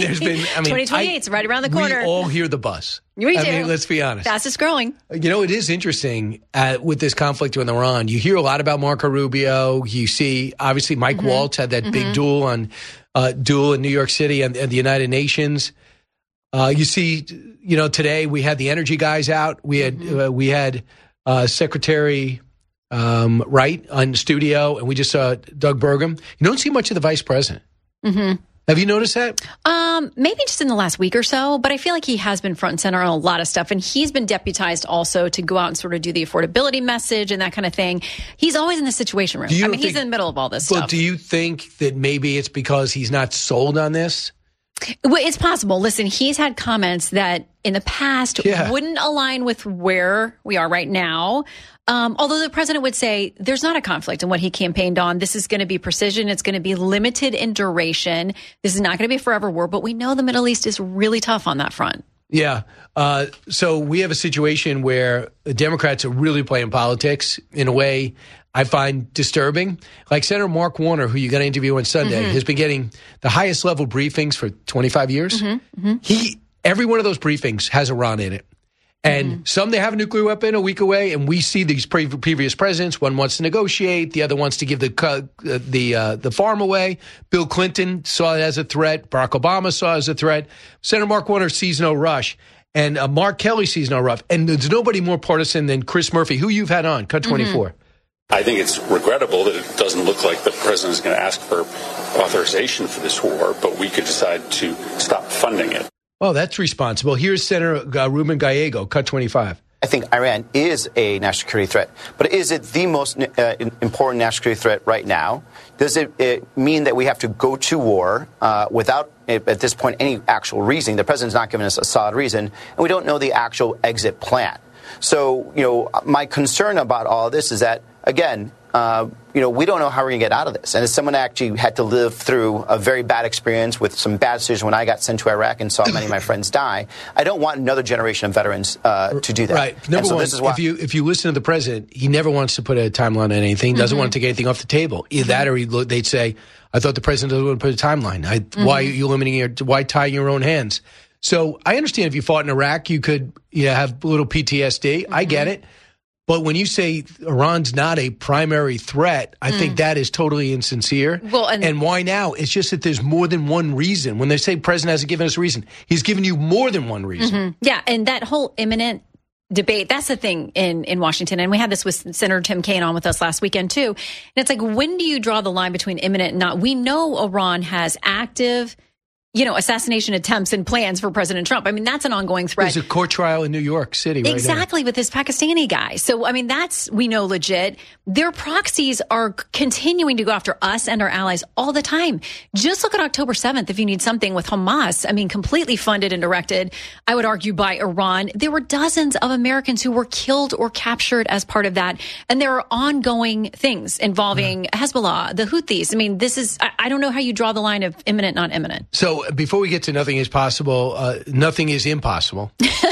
2028 is right around the corner. We all hear the buzz. We do. I mean, let's be honest. Fastest growing. You know, it is interesting with this conflict with Iran. You hear a lot about Marco Rubio. You see, obviously, Mike Waltz had that big duel in New York City and the United Nations. You see, today we had the energy guys out. We had Secretary Wright on studio, and we just saw Doug Burgum. You don't see much of the vice president. Mm-hmm. Have you noticed that? Maybe just in the last week or so, but I feel like he has been front and center on a lot of stuff, and he's been deputized also to go out and sort of do the affordability message and that kind of thing. He's always in the Situation Room. He's in the middle of all this stuff. But do you think that maybe it's because he's not sold on this? Well, it's possible. Listen, he's had comments that in the past wouldn't align with where we are right now. Although the president would say there's not a conflict in what he campaigned on. This is going to be precision. It's going to be limited in duration. This is not going to be a forever war. But we know the Middle East is really tough on that front. Yeah. So we have a situation where the Democrats are really playing politics in a way I find disturbing. Like Senator Mark Warner, who you got to interview on Sunday, has been getting the highest level briefings for 25 years. Every one of those briefings has Iran in it. And some they have a nuclear weapon a week away, and we see these previous presidents. One wants to negotiate, the other wants to give the farm away. Bill Clinton saw it as a threat. Barack Obama saw it as a threat. Senator Mark Warner sees no rush, and Mark Kelly sees no rush. And there's nobody more partisan than Chris Murphy, who you've had on, Cut 24. I think it's regrettable that it doesn't look like the president is going to ask for authorization for this war, but we could decide to stop funding it. Oh, that's responsible. Here's Senator Ruben Gallego, Cut 25. I think Iran is a national security threat, but is it the most important national security threat right now? Does it mean that we have to go to war without, at this point, any actual reasoning? The president's not giving us a solid reason, and we don't know the actual exit plan. So, my concern about all of this is that, again, we don't know how we're going to get out of this. And as someone actually had to live through a very bad experience with some bad decisions when I got sent to Iraq and saw many of my friends die, I don't want another generation of veterans to do that. Right. Number one, this is why if you listen to the president, he never wants to put a timeline on anything. He doesn't want to take anything off the table. Either that or they'd say, I thought the president doesn't want to put a timeline. Why are you limiting why tie your own hands? So I understand if you fought in Iraq, you could have a little PTSD. I get it. But when you say Iran's not a primary threat, I think that is totally insincere. Well, and why now? It's just that there's more than one reason. When they say president hasn't given us a reason, he's given you more than one reason. Yeah, and that whole imminent debate, that's the thing in Washington. And we had this with Senator Tim Kaine on with us last weekend, too. And it's like, when do you draw the line between imminent and not? We know Iran has active assassination attempts and plans for President Trump. I mean, that's an ongoing threat. There's a court trial in New York City right Exactly, now. With this Pakistani guy. So, I mean, we know, legit. Their proxies are continuing to go after us and our allies all the time. Just look at October 7th if you need something with Hamas. I mean, completely funded and directed, I would argue, by Iran. There were dozens of Americans who were killed or captured as part of that. And there are ongoing things involving Hezbollah, the Houthis. I mean, I don't know how you draw the line of imminent, not imminent. So before we get to nothing is possible, nothing is impossible.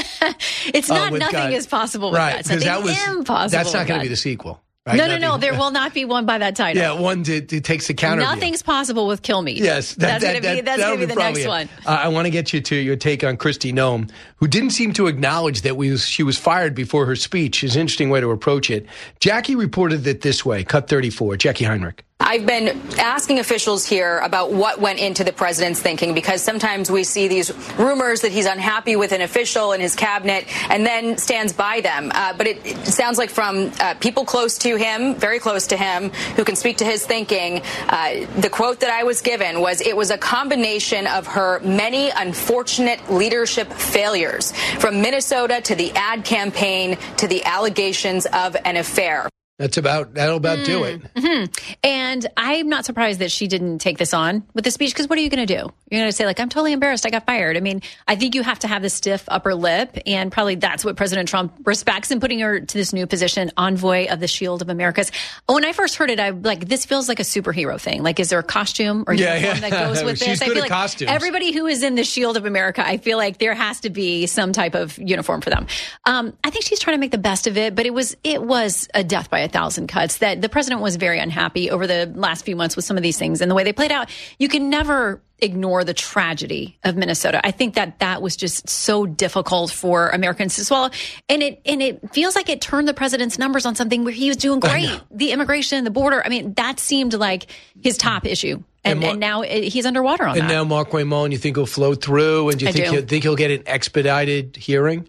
It's not nothing is possible with that. Something impossible. That's not going to be the sequel. Right? No. There will not be one by that title. Yeah, one that takes the counter. Nothing's possible with Kill Me. Yes, that's going to be the next one. I want to get you to your take on Kristi Noem, who didn't seem to acknowledge that she was fired before her speech. Is an interesting way to approach it. Jackie reported it this way. Cut 34. Jackie Heinrich. I've been asking officials here about what went into the president's thinking, because sometimes we see these rumors that he's unhappy with an official in his cabinet and then stands by them. But it sounds like from people close to him, very close to him, who can speak to his thinking, the quote that I was given was, it was a combination of her many unfortunate leadership failures, from Minnesota to the ad campaign to the allegations of an affair. That'll about do it. And I'm not surprised that she didn't take this on with the speech, because what are you going to do? You're going to say, like, I'm totally embarrassed, I got fired. I mean, I think you have to have the stiff upper lip, and probably that's what President Trump respects in putting her to this new position, envoy of the Shield of Americas. When I first heard it, I like, this feels like a superhero thing. Like, is there a costume or uniform that goes with this? She's good at costumes. Everybody who is in the Shield of America, I feel like there has to be some type of uniform for them. I think she's trying to make the best of it, but it was a death by 1,000 cuts. That the president was very unhappy over the last few months with some of these things and the way they played out. You can never ignore the tragedy of Minnesota. I think that was just so difficult for Americans to swallow. And it feels like it turned the president's numbers on something where he was doing great. The immigration, the border. I mean, that seemed like his top issue. And now he's underwater on that. And now Mark Raymond, you think he'll flow through? And do you think he'll get an expedited hearing?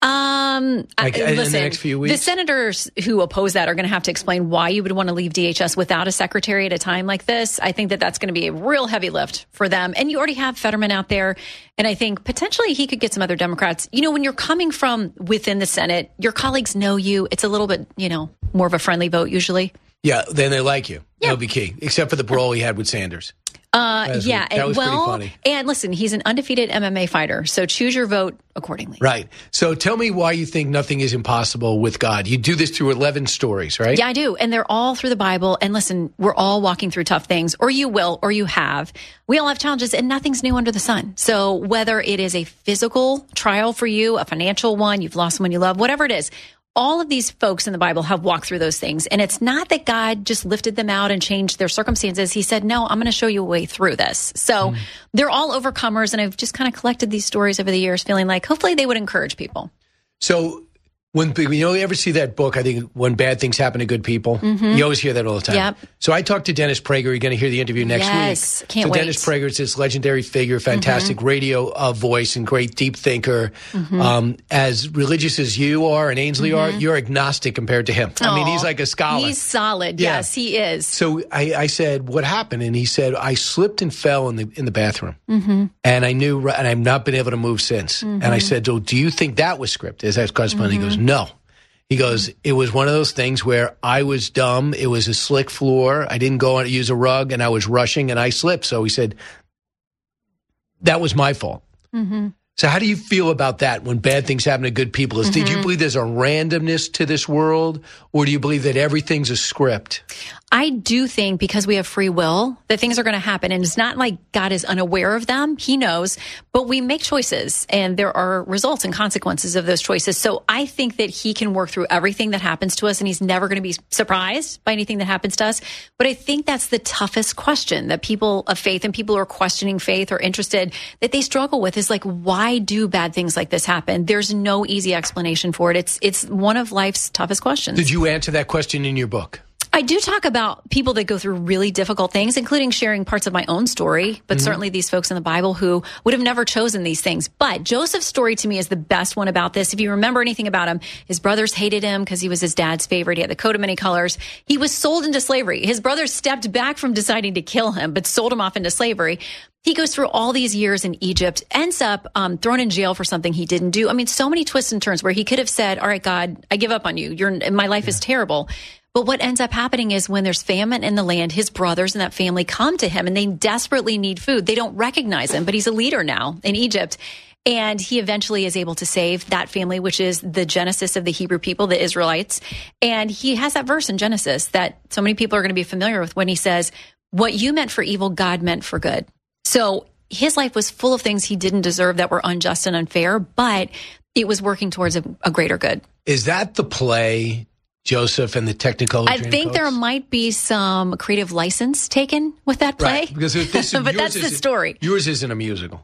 Listen, in the next few weeks? The senators who oppose that are going to have to explain why you would want to leave DHS without a secretary at a time like this. I think that's going to be a real heavy lift for them. And you already have Fetterman out there. And I think potentially he could get some other Democrats. You know, when you're coming from within the Senate, your colleagues know you. It's a little bit, more of a friendly vote usually. Yeah, then they like you. That'll be key, except for the brawl he had with Sanders. That was pretty funny. And listen, he's an undefeated MMA fighter, so choose your vote accordingly. Right. So tell me why you think nothing is impossible with God. You do this through 11 stories, right? Yeah, I do. And they're all through the Bible. And listen, we're all walking through tough things, or you will, or you have. We all have challenges, and nothing's new under the sun. So whether it is a physical trial for you, a financial one, you've lost someone you love, whatever it is, all of these folks in the Bible have walked through those things. And it's not that God just lifted them out and changed their circumstances. He said, no, I'm going to show you a way through this. So they're all overcomers. And I've just kind of collected these stories over the years, feeling like hopefully they would encourage people. So when you ever see that book, I think When Bad Things Happen to Good People, you always hear that all the time. Yep. So I talked to Dennis Prager. You're going to hear the interview next week. Can't wait. Dennis Prager is this legendary figure, fantastic radio voice and great deep thinker. As religious as you are and Ainsley are, you're agnostic compared to him. I mean, he's like a scholar. He's solid. Yeah. Yes, he is. So I said, what happened? And he said, I slipped and fell in the bathroom. And I knew, and I've not been able to move since. And I said, so do you think that was scripted? Is that corresponding? He goes, no. He goes, it was one of those things where I was dumb. It was a slick floor. I didn't go on to use a rug, and I was rushing, and I slipped. So he said, that was my fault. So how do you feel about that when bad things happen to good people? Did you believe there's a randomness to this world, or do you believe that everything's a script? I do think because we have free will that things are going to happen. And it's not like God is unaware of them. He knows. But we make choices and there are results and consequences of those choices. So I think that he can work through everything that happens to us and he's never going to be surprised by anything that happens to us. But I think that's the toughest question that people of faith and people who are questioning faith or interested that they struggle with is like, why do bad things like this happen? There's no easy explanation for it. It's one of life's toughest questions. Did you answer that question in your book? I do talk about people that go through really difficult things, including sharing parts of my own story, but certainly these folks in the Bible who would have never chosen these things. But Joseph's story to me is the best one about this. If you remember anything about him, his brothers hated him because he was his dad's favorite. He had the coat of many colors. He was sold into slavery. His brothers stepped back from deciding to kill him, but sold him off into slavery. He goes through all these years in Egypt, ends up thrown in jail for something he didn't do. I mean, so many twists and turns where he could have said, all right, God, I give up on you. My life is terrible. But what ends up happening is when there's famine in the land, his brothers and that family come to him and they desperately need food. They don't recognize him, but he's a leader now in Egypt. And he eventually is able to save that family, which is the genesis of the Hebrew people, the Israelites. And he has that verse in Genesis that so many people are going to be familiar with when he says, what you meant for evil, God meant for good. So his life was full of things he didn't deserve that were unjust and unfair, but it was working towards a greater good. Is that the play, Joseph and the Technicolor? I think there might be some creative license taken with that play. Right, because but that's the story. Yours isn't a musical.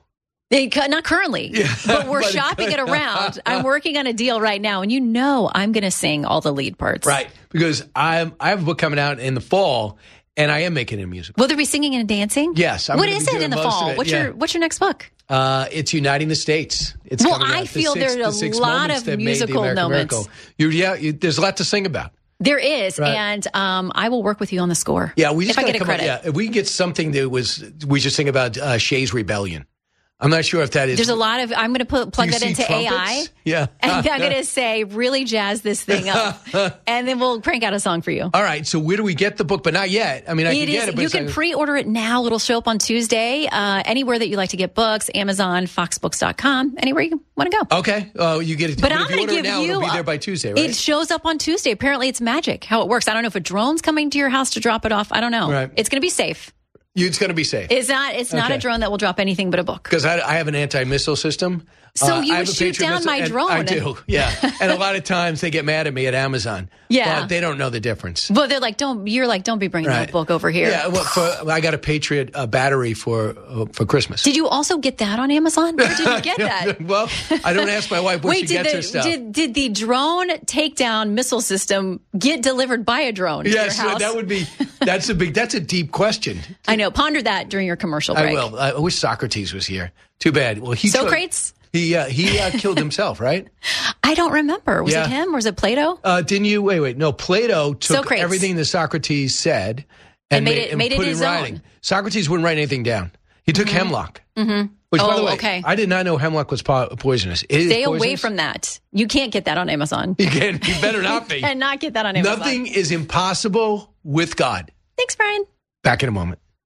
Not currently, but we're shopping it around. I'm working on a deal right now, and I'm going to sing all the lead parts. Right, because I have a book coming out in the fall, and I am making it a musical. Will there be singing and dancing? Yes. What is it in the fall? What's your next book? It's Uniting the States. It's I feel there's a lot of musical moments. There's a lot to sing about. There is, right. And I will work with you on the score. Yeah, we just if I get a credit. If we get something that we just sing about Shay's Rebellion. I'm not sure if that is. There's a lot of. I'm going to plug that into trumpets? AI. Yeah, and I'm going to say really jazz this thing up, and then we'll crank out a song for you. All right. So where do we get the book? But not yet. I mean, I can get it. But you can pre-order it now. It'll show up on Tuesday. Anywhere that you like to get books, Amazon, FoxBooks.com, anywhere you want to go. Okay. You get it. But I'm going to give you. It'll be there by Tuesday, right? It shows up on Tuesday. Apparently, it's magic how it works. I don't know if a drone's coming to your house to drop it off. I don't know. Right. It's going to be safe. It's going to be safe. It's not a drone that will drop anything but a book. Because I have an anti-missile system. So you would shoot down my drone. I do, yeah. And a lot of times they get mad at me at Amazon. Yeah. But they don't know the difference. Well, they're like, don't be bringing that book over here. Yeah, well, I got a Patriot battery for Christmas. Did you also get that on Amazon? Where did you get that? Well, I don't ask my wife where she gets her stuff. Did the drone takedown missile system get delivered by a drone to your house? That's a deep question. I know. Ponder that during your commercial break. I will. I wish Socrates was here. Too bad. Well, Socrates? He killed himself, right? I don't remember. Was it him or was it Plato? Didn't you? Wait. No, Plato took Socrates. everything that Socrates said and made it his in writing. own. Socrates wouldn't write anything down. He took hemlock. Mm-hmm. Which, by the way, I did not know hemlock was poisonous. Stay away from that. You can't get that on Amazon. You better not be. You cannot get that on Amazon. Nothing is impossible with God. Thanks, Brian. Back in a moment.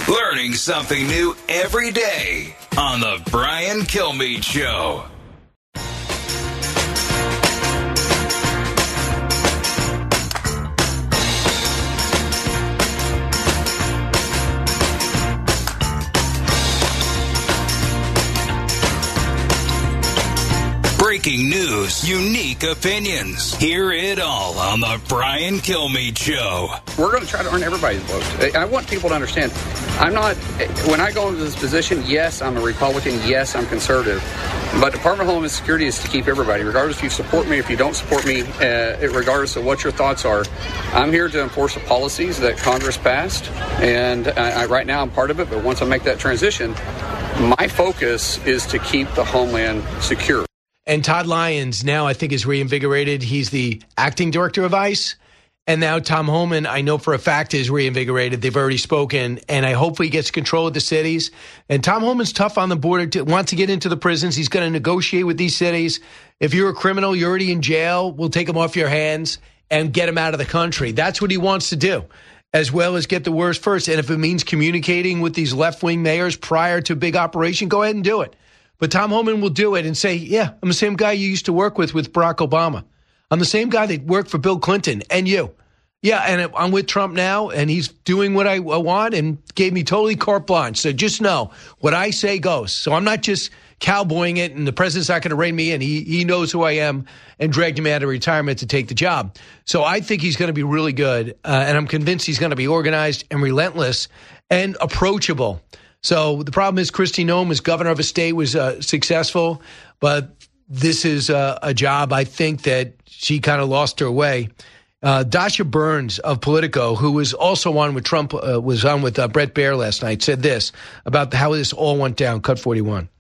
Learning something new every day on The Brian Kilmeade Show. Breaking news, unique opinions. Hear it all on The Brian Kilmeade Show. We're going to try to earn everybody's vote. I want people to understand, when I go into this position, yes, I'm a Republican, yes, I'm conservative, but Department of Homeland Security is to keep everybody, regardless if you support me, if you don't support me, regardless of what your thoughts are. I'm here to enforce the policies that Congress passed, and right now I'm part of it, but once I make that transition, my focus is to keep the homeland secure. And Todd Lyons now, I think, is reinvigorated. He's the acting director of ICE. And now Tom Homan, I know for a fact, is reinvigorated. They've already spoken. And I hope he gets control of the cities. And Tom Homan's tough on the border, wants to get into the prisons. He's going to negotiate with these cities. If you're a criminal, you're already in jail, we'll take them off your hands and get them out of the country. That's what he wants to do, as well as get the worst first. And if it means communicating with these left-wing mayors prior to a big operation, go ahead and do it. But Tom Homan will do it and say, yeah, I'm the same guy you used to work with Barack Obama. I'm the same guy that worked for Bill Clinton and you. Yeah, and I'm with Trump now, and he's doing what I want and gave me totally carte blanche. So just know, what I say goes. So I'm not just cowboying it, and the president's not going to rein me in. He knows who I am and dragged me out of retirement to take the job. So I think he's going to be really good, and I'm convinced he's going to be organized and relentless and approachable. So the problem is Kristi Noem as governor of a state was successful, but this is a job I think that she kind of lost her way. Dasha Burns of Politico, who was also on with Trump, was on with Bret Baier last night, said this about how this all went down. Cut 41.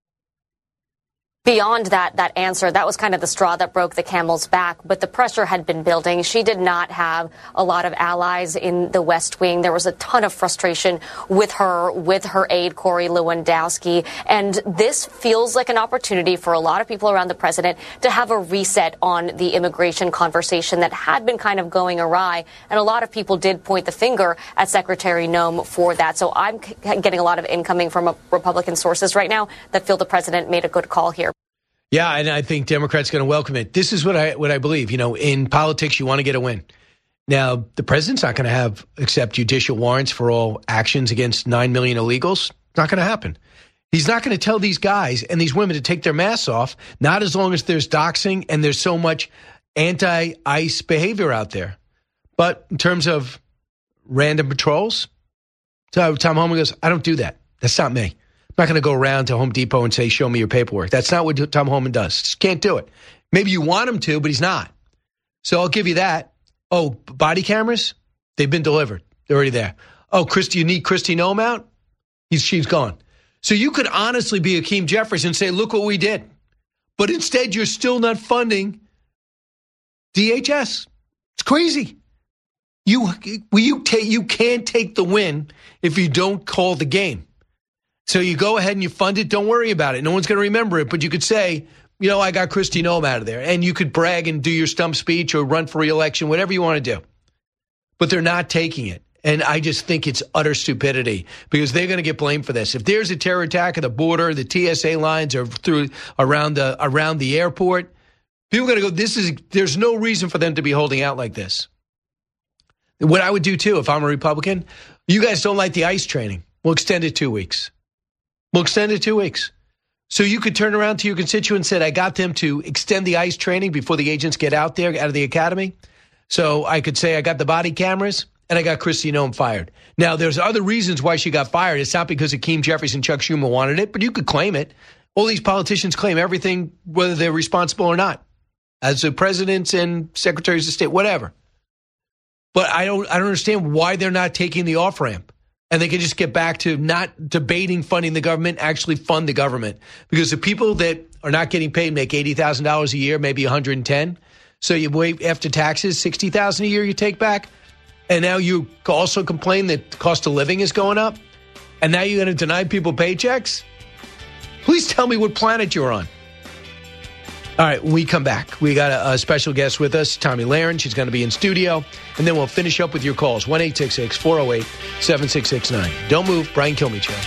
Beyond that answer, that was kind of the straw that broke the camel's back, but the pressure had been building. She did not have a lot of allies in the West Wing. There was a ton of frustration with her aide, Corey Lewandowski, and this feels like an opportunity for a lot of people around the president to have a reset on the immigration conversation that had been kind of going awry, and a lot of people did point the finger at Secretary Noem for that. So I'm getting a lot of incoming from Republican sources right now that feel the president made a good call here. Yeah, and I think Democrats are going to welcome it. This is what I believe. You know, in politics, you want to get a win. Now, the president's not going to accept judicial warrants for all actions against 9 million illegals. It's not going to happen. He's not going to tell these guys and these women to take their masks off, not as long as there's doxing and there's so much anti-ICE behavior out there. But in terms of random patrols, so Tom Homan goes, I don't do that. That's not me. I'm not going to go around to Home Depot and say, show me your paperwork. That's not what Tom Homan does. Just can't do it. Maybe you want him to, but he's not. So I'll give you that. Oh, body cameras? They've been delivered. They're already there. Oh, you need Kristi Noem out? She's gone. So you could honestly be Hakeem Jeffries and say, look what we did. But instead, you're still not funding DHS. It's crazy. You can't take the win if you don't call the game. So you go ahead and you fund it. Don't worry about it. No one's going to remember it. But you could say, you know, I got Kristi Noem out of there. And you could brag and do your stump speech or run for re-election, whatever you want to do. But they're not taking it. And I just think it's utter stupidity because they're going to get blamed for this. If there's a terror attack at the border, the TSA lines are around the airport, people are going to go, there's no reason for them to be holding out like this. What I would do, too, if I'm a Republican, you guys don't like the ICE training. We'll extend it 2 weeks. We'll extend it 2 weeks. So you could turn around to your constituents and say, I got them to extend the ICE training before the agents get out there, out of the academy. So I could say I got the body cameras and I got Kristi Noem fired. Now, there's other reasons why she got fired. It's not because Hakeem Jeffries and Chuck Schumer wanted it, but you could claim it. All these politicians claim everything, whether they're responsible or not, as the presidents and secretaries of state, whatever. But I don't understand why they're not taking the off-ramp. And they can just get back to not debating funding the government, actually fund the government. Because the people that are not getting paid make $80,000 a year, maybe $110,000. So you wait after taxes, $60,000 a year you take back. And now you also complain that the cost of living is going up. And now you're going to deny people paychecks? Please tell me what planet you're on. All right, when we come back, we got a special guest with us, Tomi Lahren. She's going to be in studio. And then we'll finish up with your calls, 1-866-408-7669. Don't move. Brian Kilmeade Show.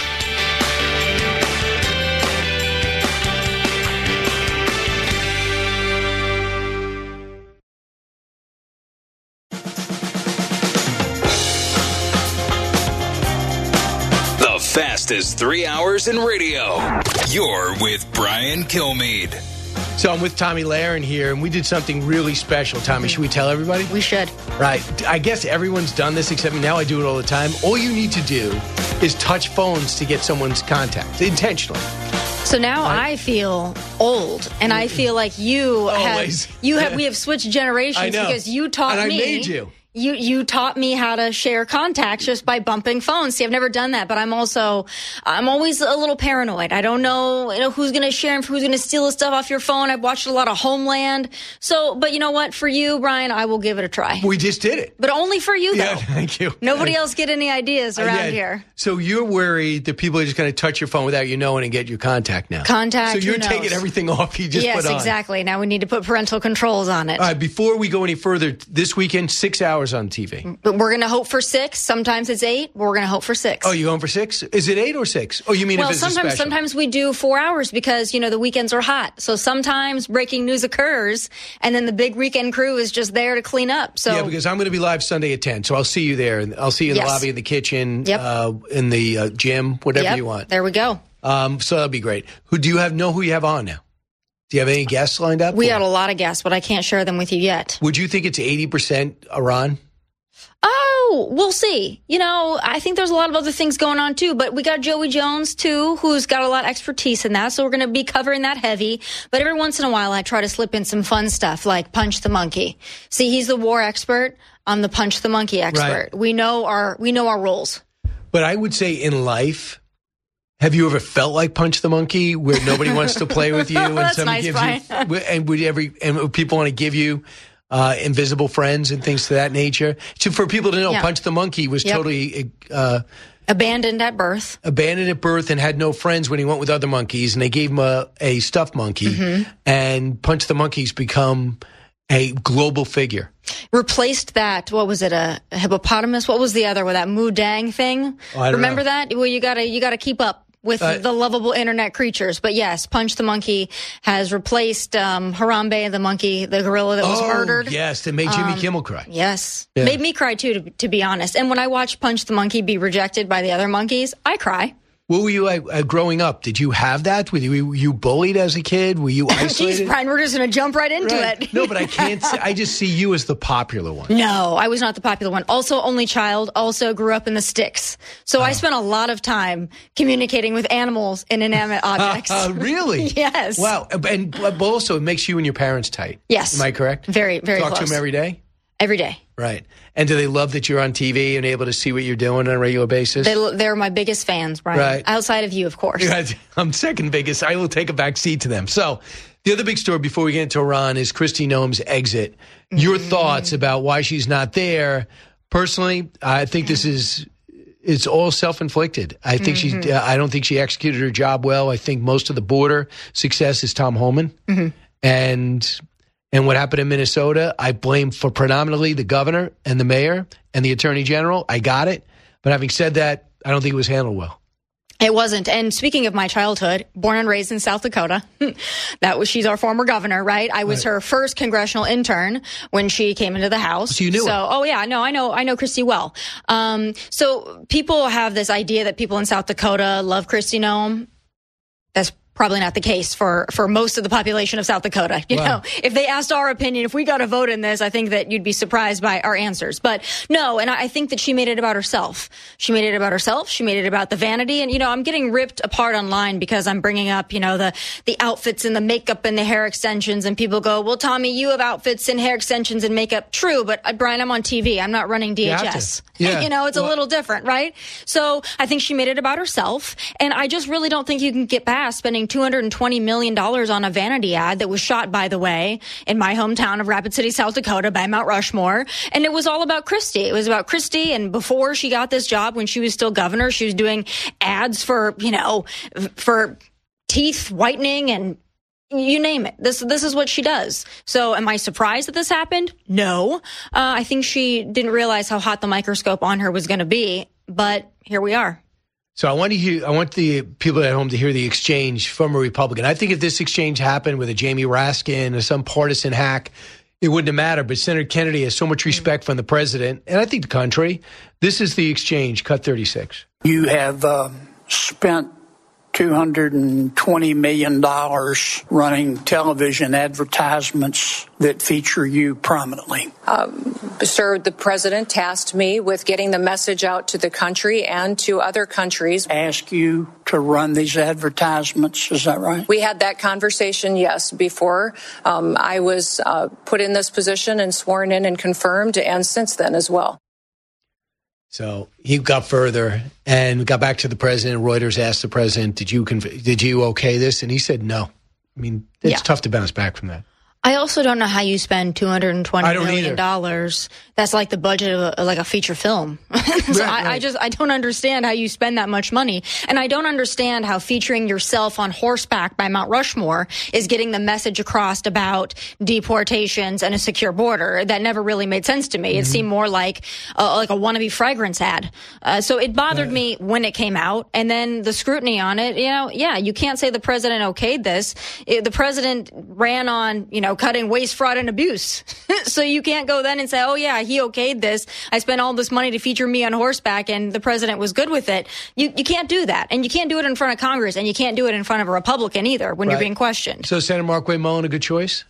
The fastest 3 hours in radio. You're with Brian Kilmeade. So I'm with Tomi Lahren here, and we did something really special. Tomi, should we tell everybody? We should. Right. I guess everyone's done this except me. Now I do it all the time. All you need to do is touch phones to get someone's contact, intentionally. So now I feel old, and I feel like we have switched generations because you taught me. And I made you. You taught me how to share contacts just by bumping phones. See, I've never done that, but I'm always a little paranoid. I don't know, who's going to share and who's going to steal the stuff off your phone. I've watched a lot of Homeland. So, but you know what? For you, Brian, I will give it a try. We just did it. But only for you, though. Yeah, thank you. Nobody else get any ideas around here. So you're worried that people are just going to touch your phone without you knowing and get your contact now. Contact, so you're taking everything off you just put on. Yes, exactly. Now we need to put parental controls on it. All right, before we go any further, this weekend, 6 hours on TV. But we're going to hope for 6. Sometimes it's 8. But we're going to hope for 6. Oh, you going for 6? Is it 8 or 6? Oh, you mean if it's a special? Sometimes we do 4 hours because, the weekends are hot. So sometimes breaking news occurs, and then the big weekend crew is just there to clean up. So yeah, because I'm going to be live Sunday at 10. So I'll see you there. And I'll see you in the lobby, in the kitchen, in the gym, whatever you want. There we go. So that'll be great. Do you know who you have on now? Do you have any guests lined up? We got a lot of guests, but I can't share them with you yet. Would you think it's 80% Iran? Oh, we'll see. I think there's a lot of other things going on, too. But we got Joey Jones, too, who's got a lot of expertise in that. So we're going to be covering that heavy. But every once in a while, I try to slip in some fun stuff like Punch the Monkey. See, he's the war expert. I'm the Punch the Monkey expert. Right. We know our roles. But I would say in life, have you ever felt like Punch the Monkey where nobody wants to play with you and That's somebody nice, gives Brian. you and people want to give you invisible friends and things to that nature? So for people to know, Punch the Monkey was totally abandoned at birth. Abandoned at birth and had no friends when he went with other monkeys, and they gave him a stuffed monkey. And Punch the Monkey's become a global figure. Replaced that, what was it, a hippopotamus? What was the other one, that Moo Dang thing? Oh, I don't Remember know. that? Well, you gotta keep up with the lovable internet creatures. But yes, Punch the Monkey has replaced Harambe the monkey, the gorilla that was murdered. Yes, that made Jimmy Kimmel cry. Yes. Yeah. Made me cry too, to be honest. And when I watch Punch the Monkey be rejected by the other monkeys, I cry. What were you like growing up? Did you have that? Were you bullied as a kid? Were you isolated? Jeez, Brian, we're just going to jump right into it. No, but I can't I just see you as the popular one. No, I was not the popular one. Also, only child. Also grew up in the sticks. So I spent a lot of time communicating with animals and inanimate objects. Really? Yes. Wow. But also, it makes you and your parents tight. Yes. Am I correct? Very, very Talk close. to them every day? Every day. Right. And do they love that you're on TV and able to see what you're doing on a regular basis? They're my biggest fans, Brian. Right. Outside of you, of course. I'm second biggest. I will take a back seat to them. So the other big story before we get into Iran is Kristi Noem's exit. Your thoughts about why she's not there. Personally, I think it's all self-inflicted. I think I don't think she executed her job well. I think most of the border success is Tom Homan. And what happened in Minnesota, I blame for predominantly the governor and the mayor and the attorney general. I got it. But having said that, I don't think it was handled well. It wasn't. And speaking of my childhood, born and raised in South Dakota, she's our former governor, right? I was her first congressional intern when she came into the House. So you knew her. I know Kristi well. So people have this idea that people in South Dakota love Kristi Noem. That's probably not the case for most of the population of South Dakota. You know, if they asked our opinion, if we got a vote in this, I think that you'd be surprised by our answers. But no, and I think that she made it about herself. She made it about herself. She made it about the vanity. And, I'm getting ripped apart online because I'm bringing up, the outfits and the makeup and the hair extensions. And people go, well, Tomi, you have outfits and hair extensions and makeup. True, but Brian, I'm on TV. I'm not running DHS. Yeah. It's a little different, right? So I think she made it about herself. And I just really don't think you can get past spending $220 million on a vanity ad that was shot, by the way, in my hometown of Rapid City, South Dakota by Mount Rushmore. And it was all about Kristi. It was about Kristi. And before she got this job, when she was still governor, she was doing ads for teeth whitening and You name it. This is what she does. So am I surprised that this happened? No. I think she didn't realize how hot the microscope on her was going to be, but here we are. So I want the people at home to hear the exchange from a Republican. I think if this exchange happened with a Jamie Raskin or some partisan hack, it wouldn't have mattered. But Senator Kennedy has so much respect from the president, and I think the country. This is the exchange, cut 36. You have spent $220 million running television advertisements that feature you prominently. Sir, the president tasked me with getting the message out to the country and to other countries. Ask you to run these advertisements, is that right? We had that conversation, yes, before I was put in this position and sworn in and confirmed, and since then as well. So he got further and got back to the president. Reuters asked the president, did you okay this? And he said no. I mean, it's tough to bounce back from that. I also don't know how you spend $220 million. That's like the budget of a feature film. So I don't understand how you spend that much money. And I don't understand how featuring yourself on horseback by Mount Rushmore is getting the message across about deportations and a secure border. That never really made sense to me. Mm-hmm. It seemed more like a wannabe fragrance ad. So it bothered me when it came out. And then the scrutiny on it, you can't say the president okayed this. The president ran on, cutting waste, fraud, and abuse. So you can't go then and say, oh, yeah, he okayed this. I spent all this money to feature me on horseback, and the president was good with it. You can't do that. And you can't do it in front of Congress, and you can't do it in front of a Republican either when you're being questioned. So Senator Markwayne Mullin, a good choice?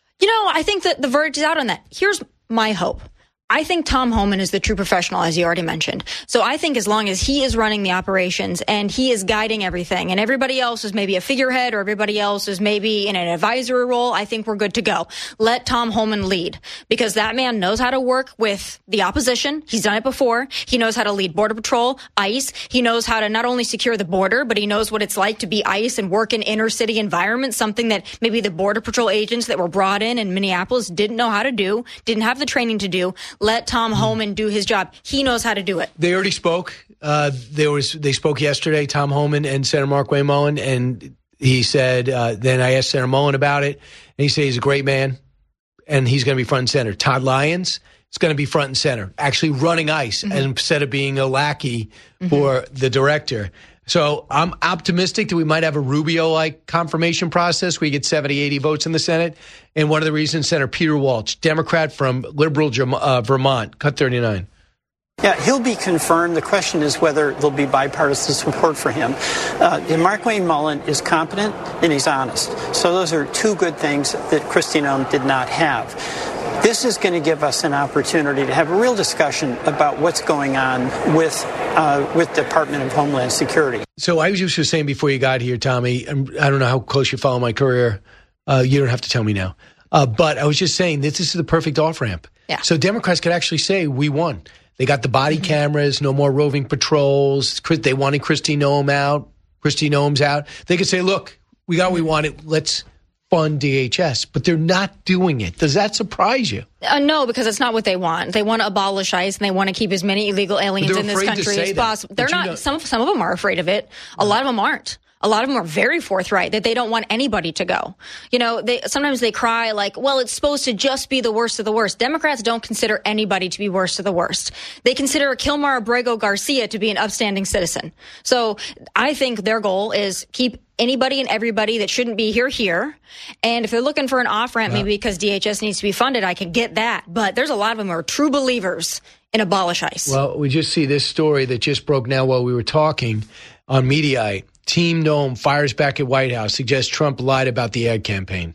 I think that the verdict is out on that. Here's my hope. I think Tom Homan is the true professional, as you already mentioned. So I think as long as he is running the operations and he is guiding everything and everybody else is maybe a figurehead or everybody else is maybe in an advisory role, I think we're good to go. Let Tom Homan lead, because that man knows how to work with the opposition. He's done it before. He knows how to lead Border Patrol, ICE. He knows how to not only secure the border, but he knows what it's like to be ICE and work in inner city environments, something that maybe the Border Patrol agents that were brought in Minneapolis didn't know how to do, didn't have the training to do. Let Tom Homan do his job. He knows how to do it. They already spoke. They spoke yesterday, Tom Homan and Senator Markwayne Mullin, and he said, then I asked Senator Mullin about it, and he said he's a great man, and he's going to be front and center. Todd Lyons is going to be front and center, actually running ICE instead of being a lackey for the director. So I'm optimistic that we might have a Rubio-like confirmation process where you get 70, 80 votes in the Senate. And one of the reasons, Senator Peter Walsh, Democrat from liberal Vermont, cut 39. Yeah, he'll be confirmed. The question is whether there'll be bipartisan support for him. Markwayne Mullin is competent and he's honest. So those are two good things that Kristi Noem did not have. This is going to give us an opportunity to have a real discussion about what's going on with Department of Homeland Security. So I was just saying before you got here, Tommy, I don't know how close you follow my career. You don't have to tell me now. But I was just saying this is the perfect off-ramp. Yeah. So Democrats could actually say, we won. They got the body cameras, no more roving patrols. They wanted Kristi Noem out. Kristi Noem's out. They could say, look, we got what we wanted. Let's fund DHS, but they're not doing it. Does that surprise you? No, because it's not what they want. They want to abolish ICE and they want to keep as many illegal aliens in this country as possible. They're not. Some of them are afraid of it. A lot of them aren't. A lot of them are very forthright that they don't want anybody to go. Sometimes they cry like, well, it's supposed to just be the worst of the worst. Democrats don't consider anybody to be worst of the worst. They consider Kilmar Abrego Garcia to be an upstanding citizen. So I think their goal is keep anybody and everybody that shouldn't be here. And if they're looking for an off-ramp, maybe because DHS needs to be funded, I can get that. But there's a lot of them who are true believers in abolish ICE. Well, we just see this story that just broke now while we were talking on Mediaite. Team Noem fires back at White House, suggests Trump lied about the ad campaign.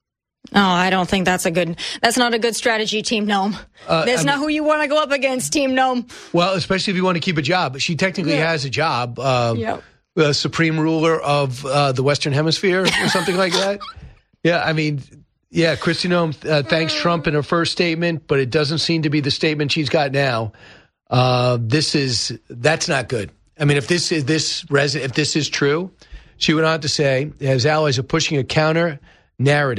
Oh, I don't think that's not a good strategy, Team Noem. That's not who you want to go up against, Team Noem. Well, especially if you want to keep a job. She technically has a job. The supreme ruler of the Western Hemisphere or something like that. Yeah, I mean, Kristi Noem thanks Trump in her first statement, but it doesn't seem to be the statement she's got now. That's not good. I mean, if this is true, she went on to say, as allies are pushing a counter narrative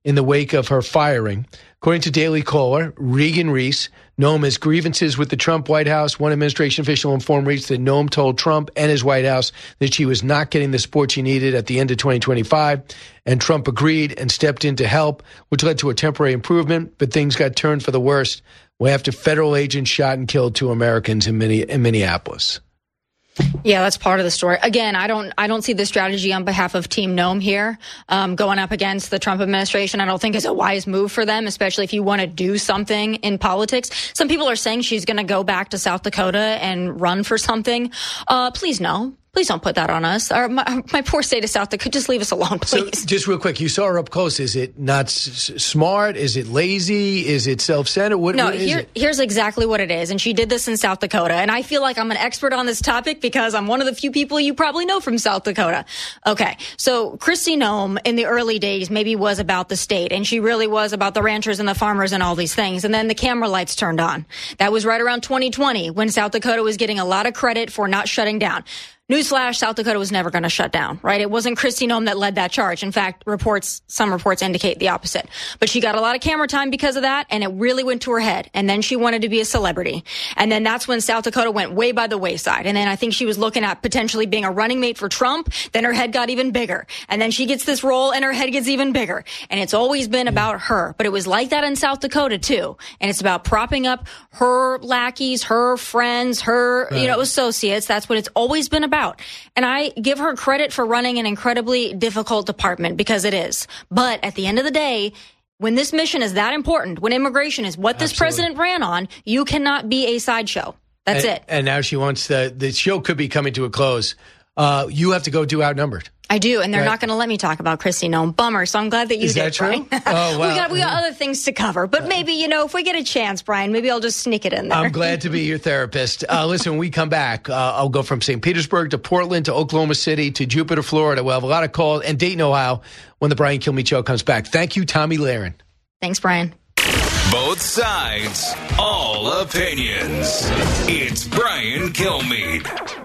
in the wake of her firing. According to Daily Caller, Regan Reese, Noam has grievances with the Trump White House. One administration official informed Reese that Noam told Trump and his White House that she was not getting the support she needed at the end of 2025, and Trump agreed and stepped in to help, which led to a temporary improvement, but things got turned for the worst after federal agents shot and killed 2 Americans in Minneapolis. Yeah, that's part of the story. Again, I don't see the strategy on behalf of Team Noam here going up against the Trump administration. I don't think is a wise move for them, especially if you want to do something in politics. Some people are saying she's going to go back to South Dakota and run for something. Please no. Please don't put that on us. My poor state of South Dakota, just leave us alone, please. So, just real quick, you saw her up close. Is it not smart? Is it lazy? Is it self-centered? What is it? Here's exactly what it is. And she did this in South Dakota. And I feel like I'm an expert on this topic because I'm one of the few people you probably know from South Dakota. Okay, so Kristi Noem in the early days maybe was about the state. And she really was about the ranchers and the farmers and all these things. And then the camera lights turned on. That was right around 2020 when South Dakota was getting a lot of credit for not shutting down. Newsflash, South Dakota was never going to shut down, right? It wasn't Kristi Noem that led that charge. In fact, some reports indicate the opposite. But she got a lot of camera time because of that, and it really went to her head. And then she wanted to be a celebrity. And then that's when South Dakota went way by the wayside. And then I think she was looking at potentially being a running mate for Trump. Then her head got even bigger. And then she gets this role, and her head gets even bigger. And it's always been about her. But it was like that in South Dakota, too. And it's about propping up her lackeys, her friends, her, associates. That's what it's always been about. And I give her credit for running an incredibly difficult department because it is. But at the end of the day, when this mission is that important, when immigration is what this president ran on, you cannot be a sideshow. That's it. And now she wants the show could be coming to a close. You have to go do Outnumbered. I do, and they're not going to let me talk about Kristi Noem. Bummer. So I'm glad that you did, that true? Brian. Oh, wow. we got other things to cover, but maybe if we get a chance, Brian, maybe I'll just sneak it in there. I'm glad to be your therapist. Listen, when we come back, I'll go from St. Petersburg to Portland to Oklahoma City to Jupiter, Florida. We'll have a lot of calls, and Dayton, Ohio, when the Brian Kilmeade Show comes back. Thank you, Tommy Lahren. Thanks, Brian. Both sides, all opinions. It's Brian Kilmeade.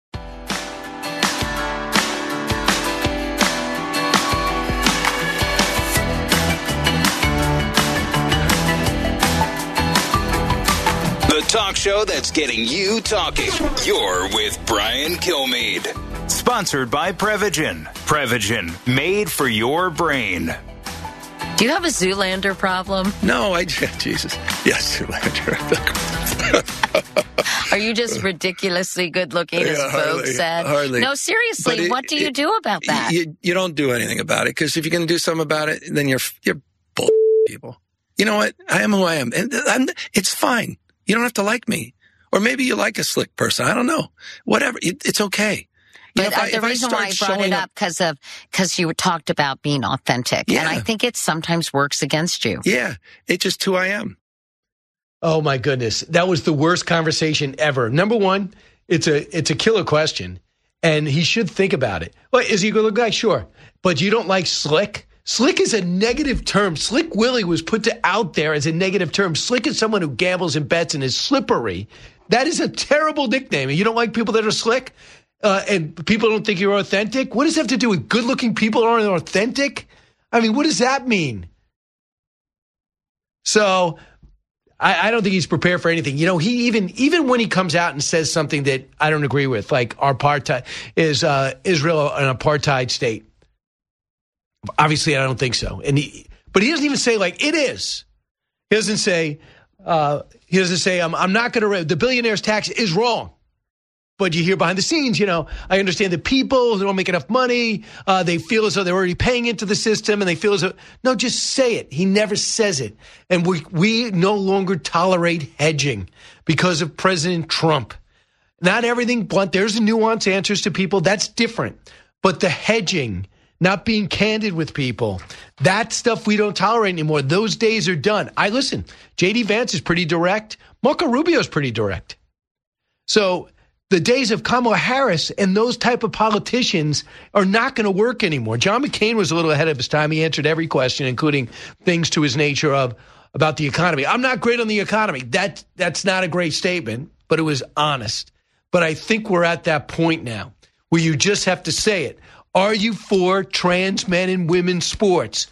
The talk show that's getting you talking. You're with Brian Kilmeade. Sponsored by Prevagen. Prevagen, made for your brain. Do you have a Zoolander problem? No, Jesus. Yes, Zoolander. Are you just ridiculously good looking, as Vogue said? Hardly. No, seriously, what do you do about that? You don't do anything about it, because if you're going to do something about it, then you're bull people. You know what? I am who I am. And it's fine. You don't have to like me. Or maybe you like a slick person. I don't know. Whatever. It's okay. But the reason why I brought it up because you talked about being authentic. Yeah. And I think it sometimes works against you. Yeah. It's just who I am. Oh, my goodness. That was the worst conversation ever. Number one, it's a killer question, and he should think about it. Well, is he a good guy? Sure. But you don't like slick? Slick is a negative term. Slick Willie was put out there as a negative term. Slick is someone who gambles and bets and is slippery. That is a terrible nickname. And you don't like people that are slick? And people don't think you're authentic? What does that have to do with good-looking people aren't authentic? I mean, what does that mean? So I don't think he's prepared for anything. He even when he comes out and says something that I don't agree with, like apartheid, is Israel an apartheid state? Obviously, I don't think so. But he doesn't even say like it is. He doesn't say I'm not going to. The billionaire's tax is wrong. But you hear behind the scenes, I understand that people who don't make enough money, they feel as though they're already paying into the system, and they feel as though no, just say it. He never says it, and we no longer tolerate hedging because of President Trump. Not everything blunt. There's nuanced answers to people. That's different. But the hedging. Not being candid with people. That stuff we don't tolerate anymore. Those days are done. Listen, J.D. Vance is pretty direct. Marco Rubio is pretty direct. So the days of Kamala Harris and those type of politicians are not going to work anymore. John McCain was a little ahead of his time. He answered every question, including things to his nature about the economy. I'm not great on the economy. That's not a great statement, but it was honest. But I think we're at that point now where you just have to say it. Are you for trans men and women's sports?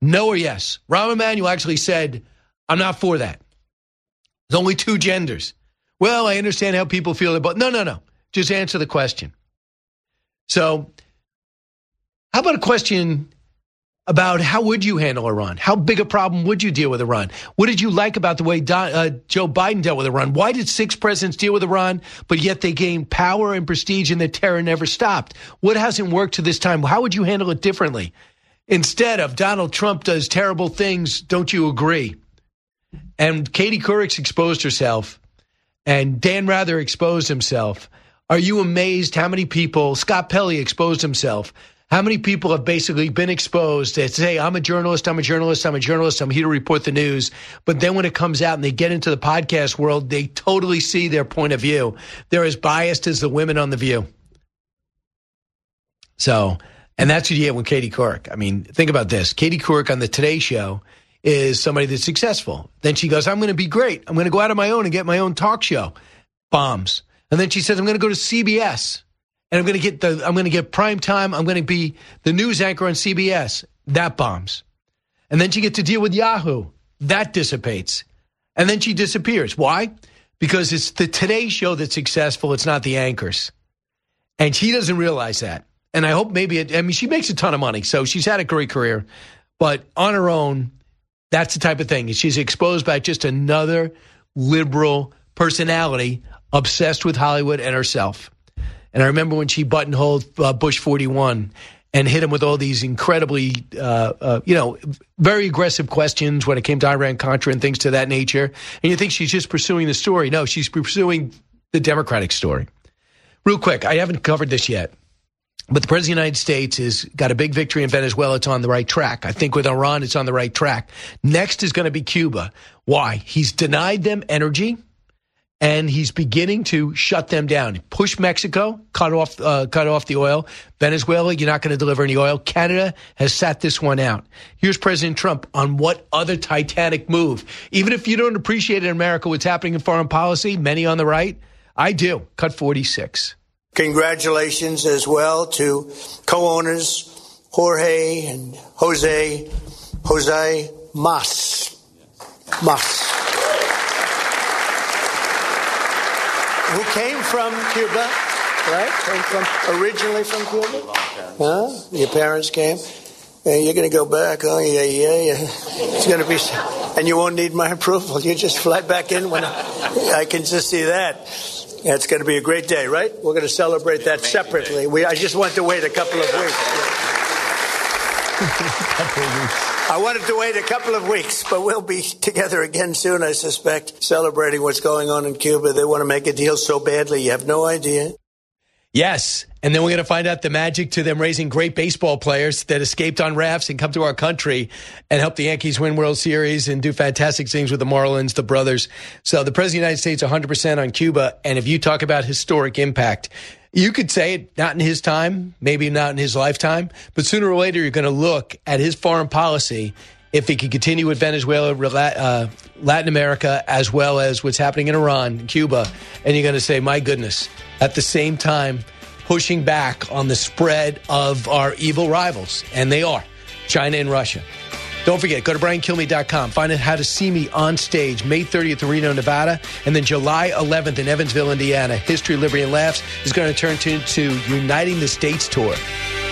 No or yes? Rahm Emanuel actually said, I'm not for that. There's only two genders. Well, I understand how people feel about... No. Just answer the question. So, how about a question about how would you handle Iran? How big a problem would you deal with Iran? What did you like about the way Joe Biden dealt with Iran? Why did 6 presidents deal with Iran, but yet they gained power and prestige and the terror never stopped? What hasn't worked to this time? How would you handle it differently? Instead of Donald Trump does terrible things, don't you agree? And Katie Couric exposed herself, and Dan Rather exposed himself. Are you amazed how many people, Scott Pelley exposed himself, how many people have basically been exposed that say, I'm a journalist, I'm here to report the news. But then when it comes out and they get into the podcast world, they totally see their point of view. They're as biased as the women on The View. So, and that's what you get with Katie Couric. I mean, think about this. Katie Couric on the Today Show is somebody that's successful. Then she goes, I'm going to be great. I'm going to go out on my own and get my own talk show. Bombs. And then she says, I'm going to go to CBS. And I'm going to get prime time. I'm going to be the news anchor on CBS. That bombs. And then she gets to deal with Yahoo. That dissipates. And then she disappears. Why? Because it's the Today Show that's successful. It's not the anchors. And she doesn't realize that. And I hope she makes a ton of money. So she's had a great career. But on her own, that's the type of thing. She's exposed by just another liberal personality obsessed with Hollywood and herself. And I remember when she buttonholed Bush 41 and hit him with all these incredibly, very aggressive questions when it came to Iran-Contra and things to that nature. And you think she's just pursuing the story. No, she's pursuing the Democratic story. Real quick, I haven't covered this yet, but the President of the United States has got a big victory in Venezuela. It's on the right track. I think with Iran, it's on the right track. Next is going to be Cuba. Why? He's denied them energy. And he's beginning to shut them down. Push Mexico, cut off the oil. Venezuela, you're not going to deliver any oil. Canada has sat this one out. Here's President Trump on what other titanic move. Even if you don't appreciate in America what's happening in foreign policy, many on the right, I do. Cut 46. Congratulations as well to co-owners Jorge and Jose Mas. Who came from Cuba, right? Originally from Cuba? Huh? Your parents came? You're going to go back, huh? Yeah. It's going to be, and you won't need my approval. You just fly back in when I can just see that. It's going to be a great day, right? We're going to celebrate that separately. I just want to wait a couple of weeks. I wanted to wait a couple of weeks, but we'll be together again soon, I suspect, celebrating what's going on in Cuba. They want to make a deal so badly, you have no idea. Yes, and then we're going to find out the magic to them raising great baseball players that escaped on rafts and come to our country and help the Yankees win World Series and do fantastic things with the Marlins, the brothers. So the President of the United States, 100% on Cuba. And if you talk about historic impact, you could say it, not in his time, maybe not in his lifetime, but sooner or later you're going to look at his foreign policy if he could continue with Venezuela, Latin America, as well as what's happening in Iran, Cuba, and you're going to say, my goodness, at the same time, pushing back on the spread of our evil rivals, and they are, China and Russia. Don't forget, go to BrianKilmeade.com. Find out how to see me on stage May 30th in Reno, Nevada, and then July 11th in Evansville, Indiana. History, Liberty, and Laughs is going to turn into Uniting the States Tour.